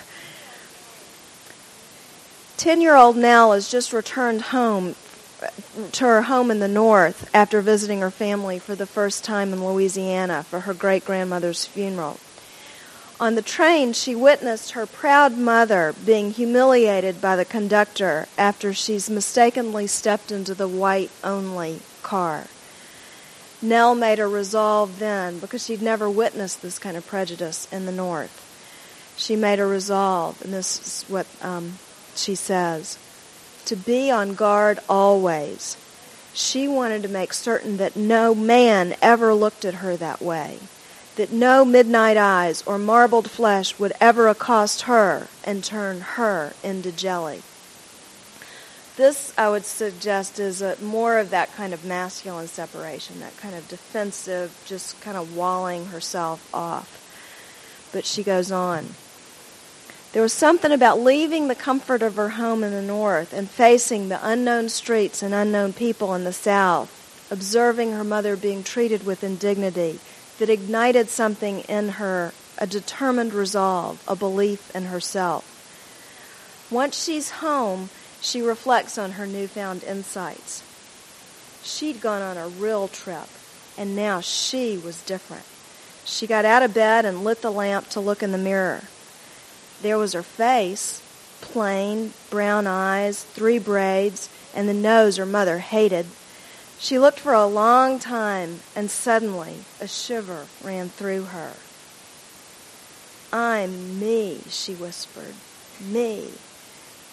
10-year-old Nell has just returned home to her home in the north after visiting her family for the first time in Louisiana for her great-grandmother's funeral. On the train, she witnessed her proud mother being humiliated by the conductor after she's mistakenly stepped into the white-only car. Nell made a resolve then, because she'd never witnessed this kind of prejudice in the north. She made a resolve, and this is what she says, to be on guard always. She wanted to make certain that no man ever looked at her that way, that no midnight eyes or marbled flesh would ever accost her and turn her into jelly. This, I would suggest, is more of that kind of masculine separation, that kind of defensive, just kind of walling herself off. But she goes on. There was something about leaving the comfort of her home in the north and facing the unknown streets and unknown people in the south, observing her mother being treated with indignity, that ignited something in her, a determined resolve, a belief in herself. Once she's home, she reflects on her newfound insights. She'd gone on a real trip, and now she was different. She got out of bed and lit the lamp to look in the mirror. There was her face, plain, brown eyes, 3 braids, and the nose her mother hated. She looked for a long time, and suddenly a shiver ran through her. "I'm me," she whispered. "Me.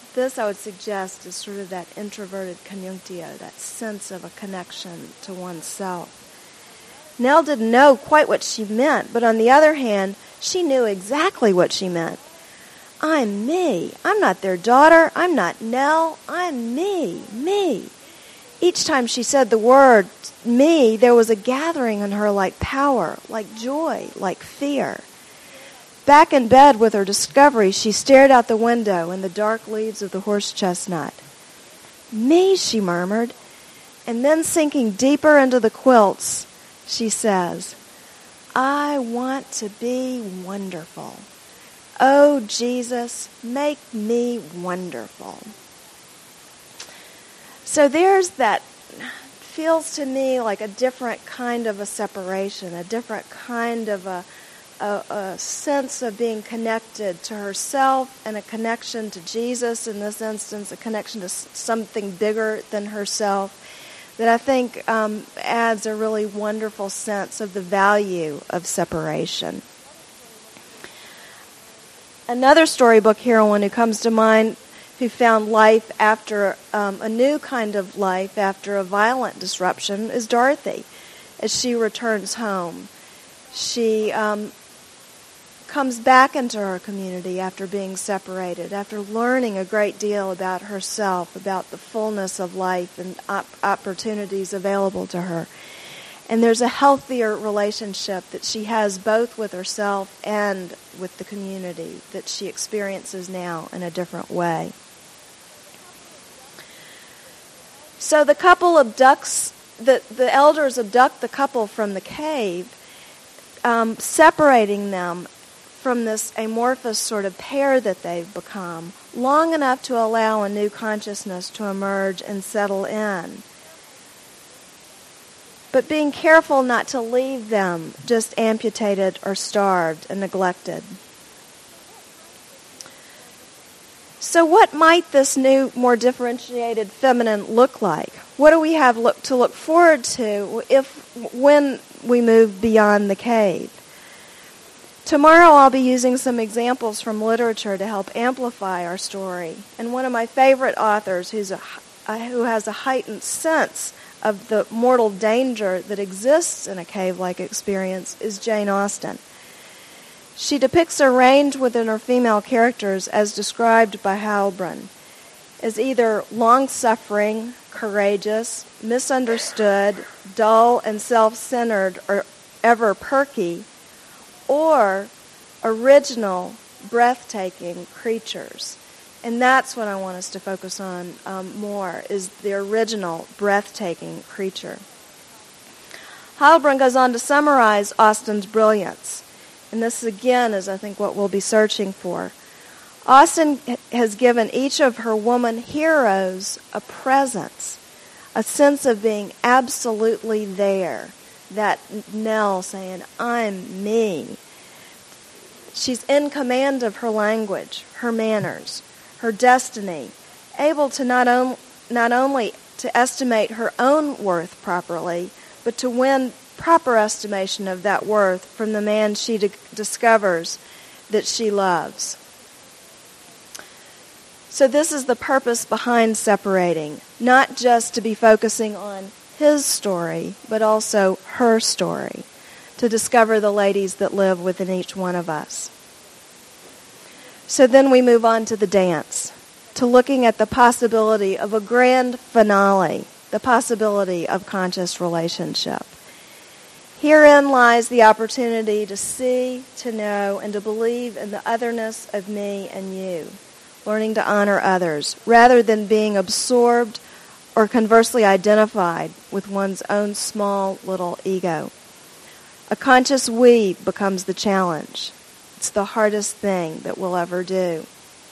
this I would suggest is sort of that introverted conjunctio, that sense of a connection to oneself. Nell didn't know quite what she meant, but on the other hand, she knew exactly what she meant. I'm me. I'm not their daughter. I'm not Nell. I'm me. Me. Each time she said the word me, there was a gathering in her like power, like joy, like fear. Back in bed with her discovery, she stared out the window in the dark leaves of the horse chestnut. Me, she murmured, and then sinking deeper into the quilts, she says, I want to be wonderful. Oh, Jesus, make me wonderful. So there's that, feels to me like a different kind of a separation, a different kind of a sense of being connected to herself and a connection to Jesus, in this instance, a connection to something bigger than herself, that I think adds a really wonderful sense of the value of separation. Another storybook heroine who comes to mind, who found life after a new kind of life after a violent disruption, is Dorothy. As she returns home, she comes back into her community after being separated, after learning a great deal about herself, about the fullness of life and opportunities available to her. And there's a healthier relationship that she has both with herself and with the community that she experiences now in a different way. So the couple abducts, the elders abduct the couple from the cave, separating them from this amorphous sort of pair that they've become, long enough to allow a new consciousness to emerge and settle in. But being careful not to leave them just amputated or starved and neglected. So what might this new, more differentiated feminine look like? What do we have to look forward to when we move beyond the cave? Tomorrow I'll be using some examples from literature to help amplify our story. And one of my favorite authors who has a heightened sense of the mortal danger that exists in a cave-like experience is Jane Austen. She depicts a range within her female characters as described by Heilbrunn as either long-suffering, courageous, misunderstood, dull and self-centered, or ever perky, or original, breathtaking creatures. And that's what I want us to focus on more, is the original, breathtaking creature. Heilbrunn goes on to summarize Austen's brilliance. And this, again, is, I think, what we'll be searching for. Austen has given each of her woman heroes a presence, a sense of being absolutely there. That Nell saying, I'm me. She's in command of her language, her manners, her destiny, able to not only to estimate her own worth properly, but to win proper estimation of that worth from the man she discovers that she loves. So this is the purpose behind separating, not just to be focusing on his story, but also her story, to discover the ladies that live within each one of us. So then we move on to the dance, to looking at the possibility of a grand finale, the possibility of conscious relationship. Herein lies the opportunity to see, to know, and to believe in the otherness of me and you, learning to honor others, rather than being absorbed or conversely identified with one's own small little ego. A conscious we becomes the challenge. It's the hardest thing that we'll ever do.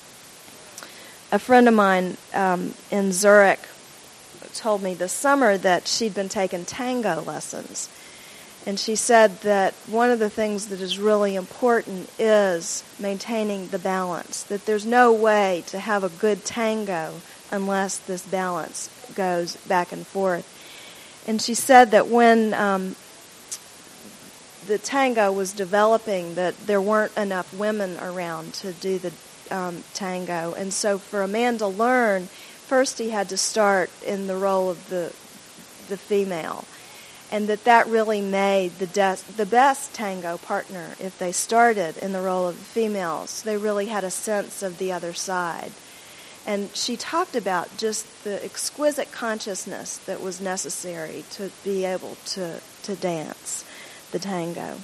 A friend of mine in Zurich told me this summer that she'd been taking tango lessons. And she said that one of the things that is really important is maintaining the balance, that there's no way to have a good tango unless this balance goes back and forth. And she said that when the tango was developing, that there weren't enough women around to do the tango. And so for a man to learn, first he had to start in the role of the female. And that really made the best tango partner if they started in the role of the female. So they really had a sense of the other side. And she talked about just the exquisite consciousness that was necessary to be able to dance the tango.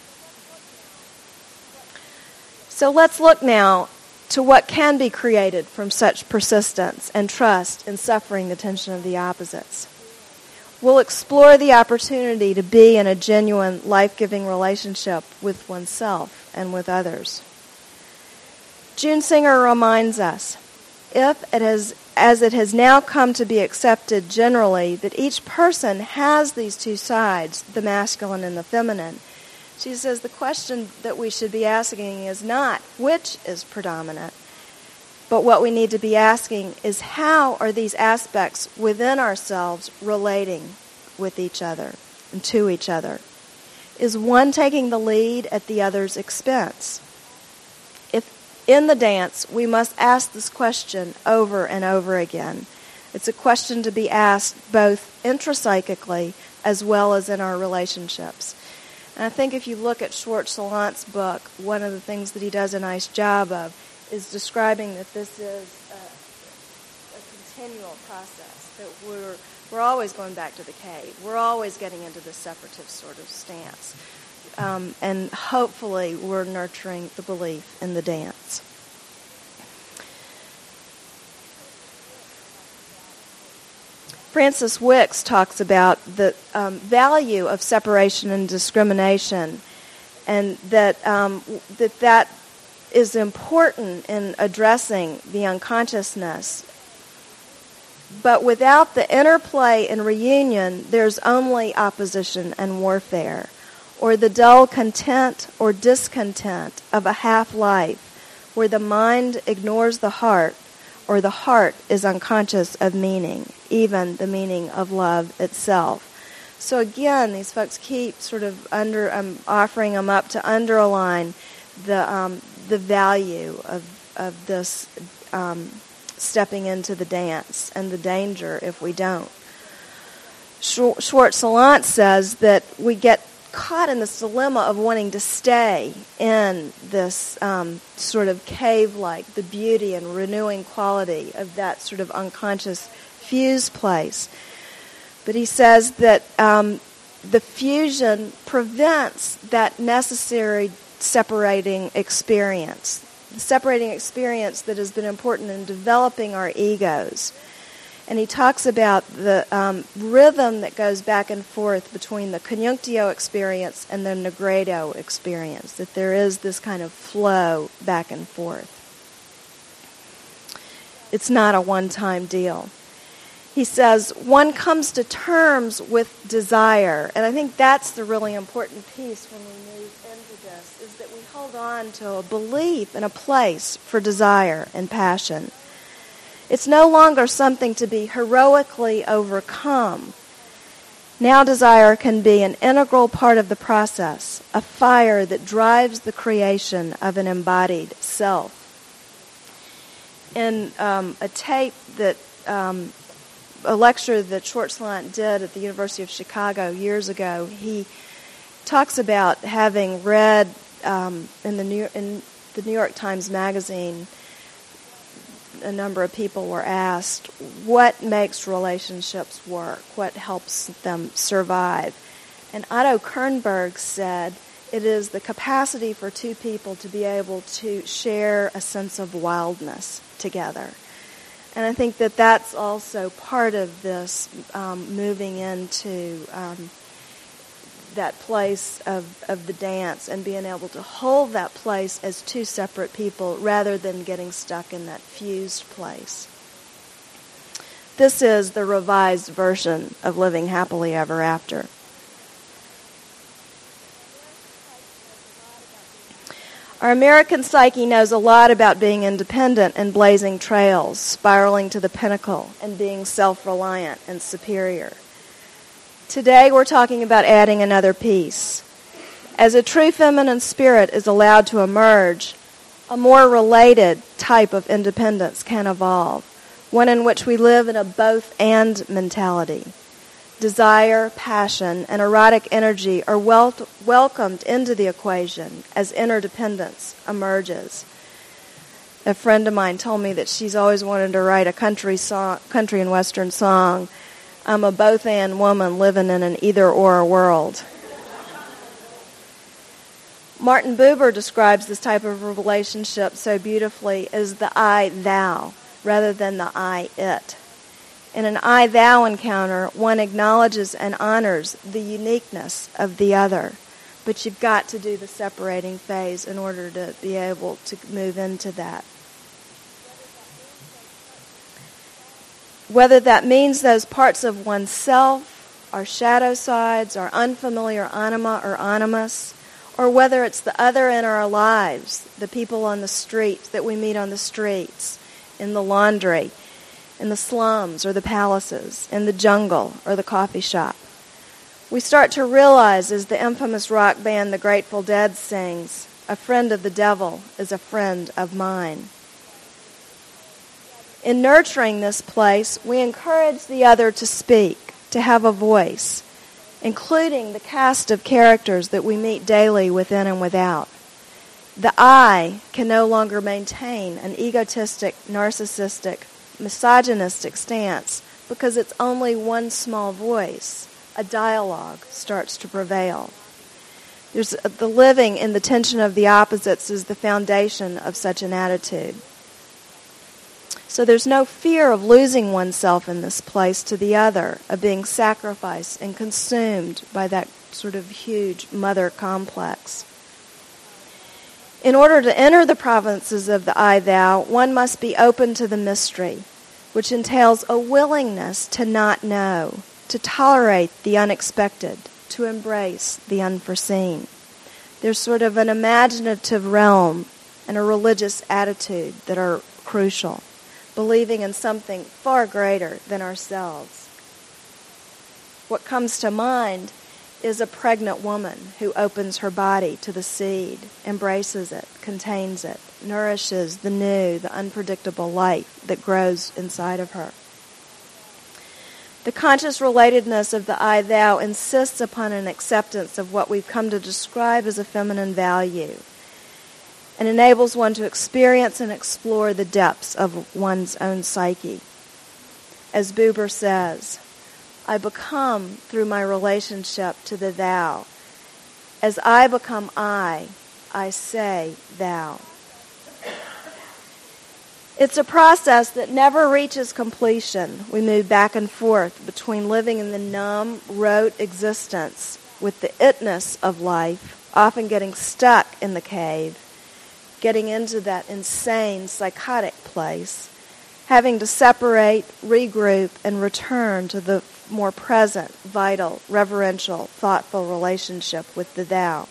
So let's look now to what can be created from such persistence and trust in suffering the tension of the opposites. We'll explore the opportunity to be in a genuine, life-giving relationship with oneself and with others. June Singer reminds us, as it has now come to be accepted generally that each person has these two sides, the masculine and the feminine, she says the question that we should be asking is not which is predominant, but what we need to be asking is how are these aspects within ourselves relating with each other and to each other? Is one taking the lead at the other's expense? If in the dance we must ask this question over and over again, it's a question to be asked both intrapsychically as well as in our relationships. And I think if you look at Schwartz-Salant's book, one of the things that he does a nice job of is describing that this is a continual process, that we're always going back to the cave. We're always getting into the separative sort of stance. And hopefully we're nurturing the belief in the dance. Francis Wicks talks about the value of separation and discrimination, and that is important in addressing the unconsciousness. But without the interplay and reunion, there's only opposition and warfare, or the dull content or discontent of a half-life, where the mind ignores the heart, or the heart is unconscious of meaning, even the meaning of love itself. So again, these folks keep sort of offering them up to underline the value of this stepping into the dance and the danger if we don't. Schwartz-Salant says that we get caught in this dilemma of wanting to stay in this sort of cave-like, the beauty and renewing quality of that sort of unconscious fuse place. But he says that the fusion prevents that necessary separating experience, the separating experience that has been important in developing our egos. And he talks about the rhythm that goes back and forth between the conjunctio experience and the nigredo experience, that there is this kind of flow back and forth. It's not a one-time deal. He says, one comes to terms with desire, and I think that's the really important piece when we move into this, is that we hold on to a belief and a place for desire and passion. It's no longer something to be heroically overcome. Now desire can be an integral part of the process, a fire that drives the creation of an embodied self. In a tape that, a lecture that Schwartz-Salant did at the University of Chicago years ago, he talks about having read in the New York Times Magazine, a number of people were asked, what makes relationships work? What helps them survive? And Otto Kernberg said, it is the capacity for two people to be able to share a sense of wildness together. And I think that that's also part of this moving into that place of the dance and being able to hold that place as two separate people rather than getting stuck in that fused place. This is the revised version of Living Happily Ever After. Our American psyche knows a lot about being independent and blazing trails, spiraling to the pinnacle, and being self-reliant and superior. Today we're talking about adding another piece. As a true feminine spirit is allowed to emerge, a more related type of independence can evolve, one in which we live in a both-and mentality. Desire, passion, and erotic energy are welcomed into the equation as interdependence emerges. A friend of mine told me that she's always wanted to write a country and western song. I'm a both-and woman living in an either-or world. Martin Buber describes this type of relationship so beautifully as the I-thou rather than the I-it. In an I-thou encounter, one acknowledges and honors the uniqueness of the other, but you've got to do the separating phase in order to be able to move into that. Whether that means those parts of oneself, our shadow sides, our unfamiliar anima or animus, or whether it's the other in our lives, the people on the streets that we meet on the streets, in the laundry, in the slums or the palaces, in the jungle or the coffee shop. We start to realize, as the infamous rock band The Grateful Dead sings, a friend of the devil is a friend of mine. In nurturing this place, we encourage the other to speak, to have a voice, including the cast of characters that we meet daily within and without. The I can no longer maintain an egotistic, narcissistic, misogynistic stance because it's only one small voice. A dialogue starts to prevail. There's the living in the tension of the opposites is the foundation of such an attitude. So there's no fear of losing oneself in this place to the other, of being sacrificed and consumed by that sort of huge mother complex. In order to enter the provinces of the I-thou, one must be open to the mystery, which entails a willingness to not know, to tolerate the unexpected, to embrace the unforeseen. There's sort of an imaginative realm and a religious attitude that are crucial, believing in something far greater than ourselves. What comes to mind is a pregnant woman who opens her body to the seed, embraces it, contains it, nourishes the new, the unpredictable life that grows inside of her. The conscious relatedness of the I-thou insists upon an acceptance of what we've come to describe as a feminine value, and enables one to experience and explore the depths of one's own psyche. As Buber says, I become through my relationship to the thou. As I become I say thou. It's a process that never reaches completion. We move back and forth between living in the numb, rote existence with the itness of life, often getting stuck in the cave, getting into that insane, psychotic place, having to separate, regroup, and return to the more present, vital, reverential, thoughtful relationship with the thou.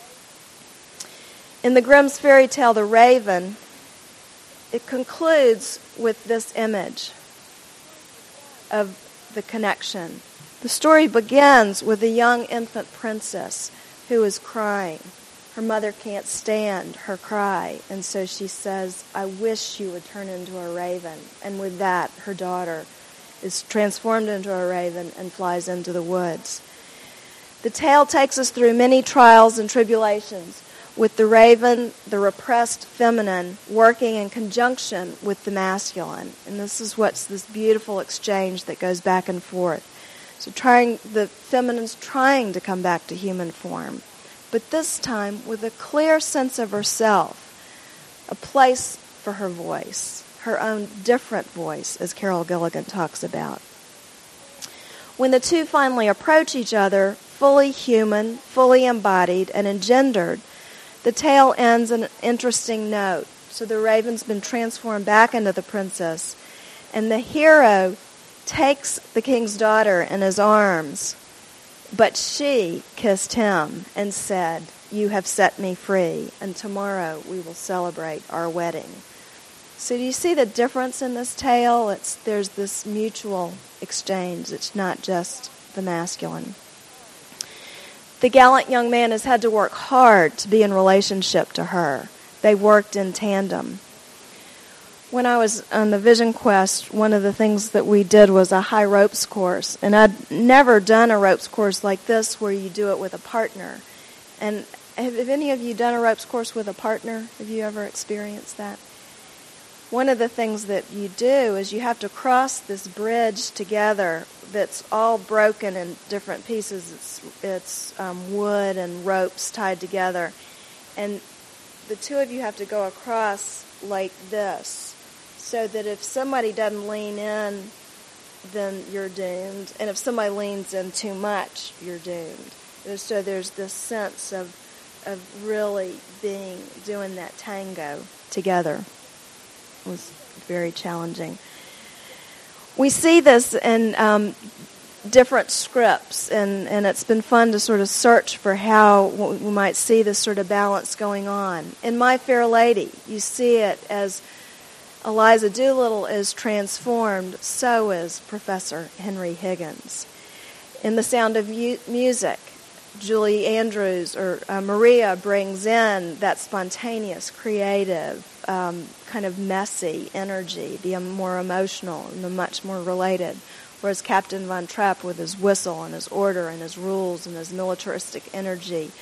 In the Grimm's fairy tale, The Raven, it concludes with this image of the connection. The story begins with a young infant princess who is crying. Her mother can't stand her cry, and so she says, I wish you would turn into a raven. And with that, her daughter is transformed into a raven and flies into the woods. The tale takes us through many trials and tribulations, with the raven, the repressed feminine, working in conjunction with the masculine. And this is what's this beautiful exchange that goes back and forth. So the feminine's trying to come back to human form, but this time with a clear sense of herself, a place for her voice, her own different voice, as Carol Gilligan talks about. When the two finally approach each other, fully human, fully embodied, and engendered, the tale ends on an interesting note. So the raven's been transformed back into the princess, and the hero takes the king's daughter in his arms, but she kissed him and said, you have set me free, and tomorrow we will celebrate our wedding. So do you see the difference in this tale? There's this mutual exchange. It's not just the masculine. The gallant young man has had to work hard to be in relationship to her. They worked in tandem. When I was on the Vision Quest, one of the things that we did was a high ropes course. And I'd never done a ropes course like this where you do it with a partner. And have any of you done a ropes course with a partner? Have you ever experienced that? One of the things that you do is you have to cross this bridge together that's all broken in different pieces. It's wood and ropes tied together. And the two of you have to go across like this, so that if somebody doesn't lean in, then you're doomed. And if somebody leans in too much, you're doomed. So there's this sense of really doing that tango together. It was very challenging. We see this in different scripts, and it's been fun to sort of search for how we might see this sort of balance going on. In My Fair Lady, you see it as Eliza Doolittle is transformed, so is Professor Henry Higgins. In The Sound of Music, Julie Andrews or Maria brings in that spontaneous, creative, kind of messy energy, the more emotional and the much more related. Whereas Captain Von Trapp, with his whistle and his order and his rules and his militaristic energy,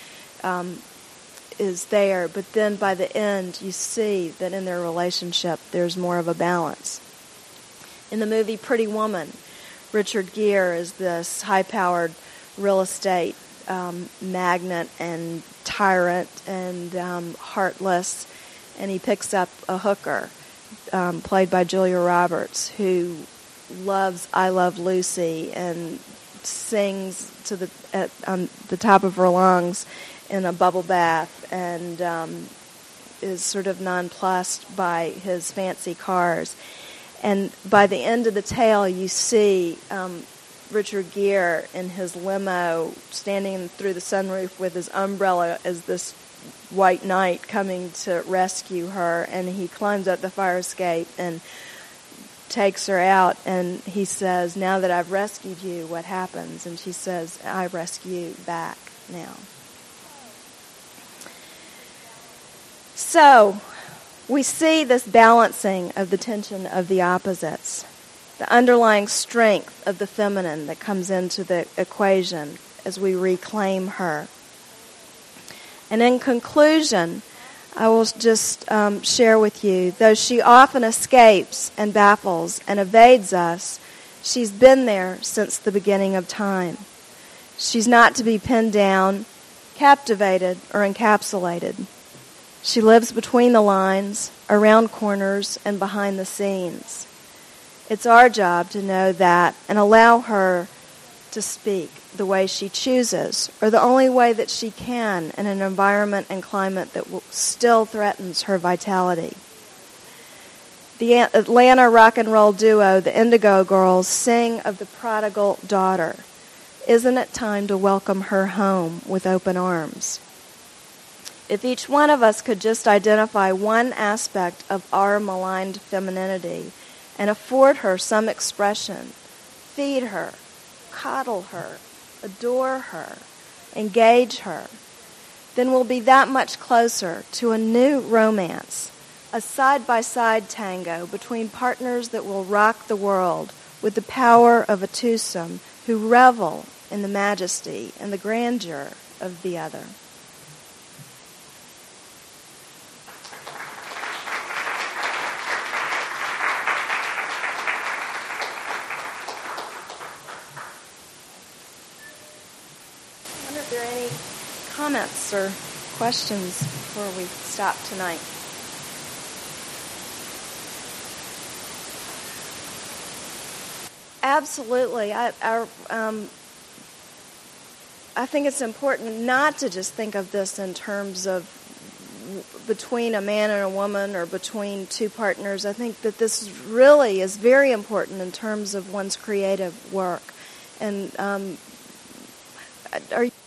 is there. But then by the end, you see that in their relationship, there's more of a balance. In the movie Pretty Woman, Richard Gere is this high-powered real estate magnate and tyrant and heartless, and he picks up a hooker, played by Julia Roberts, who loves "I Love Lucy" and sings on the top of her lungs in a bubble bath, and is sort of nonplussed by his fancy cars. And by the end of the tale, you see Richard Gere in his limo standing through the sunroof with his umbrella as this white knight coming to rescue her, and he climbs up the fire escape and takes her out, and he says, "Now that I've rescued you, what happens?" And she says, "I rescue you back now." So we see this balancing of the tension of the opposites, the underlying strength of the feminine that comes into the equation as we reclaim her. And in conclusion, I will just share with you, though she often escapes and baffles and evades us, she's been there since the beginning of time. She's not to be pinned down, captivated, or encapsulated. She lives between the lines, around corners, and behind the scenes. It's our job to know that and allow her to speak the way she chooses, or the only way that she can in an environment and climate that still threatens her vitality. The Atlanta rock and roll duo, the Indigo Girls, sing of the prodigal daughter. Isn't it time to welcome her home with open arms? If each one of us could just identify one aspect of our maligned femininity and afford her some expression, feed her, coddle her, adore her, engage her, then we'll be that much closer to a new romance, a side-by-side tango between partners that will rock the world with the power of a twosome who revel in the majesty and the grandeur of the other. Are there any comments or questions before we stop tonight? Absolutely. I think it's important not to just think of this in terms of between a man and a woman or between two partners. I think that this really is very important in terms of one's creative work. And are you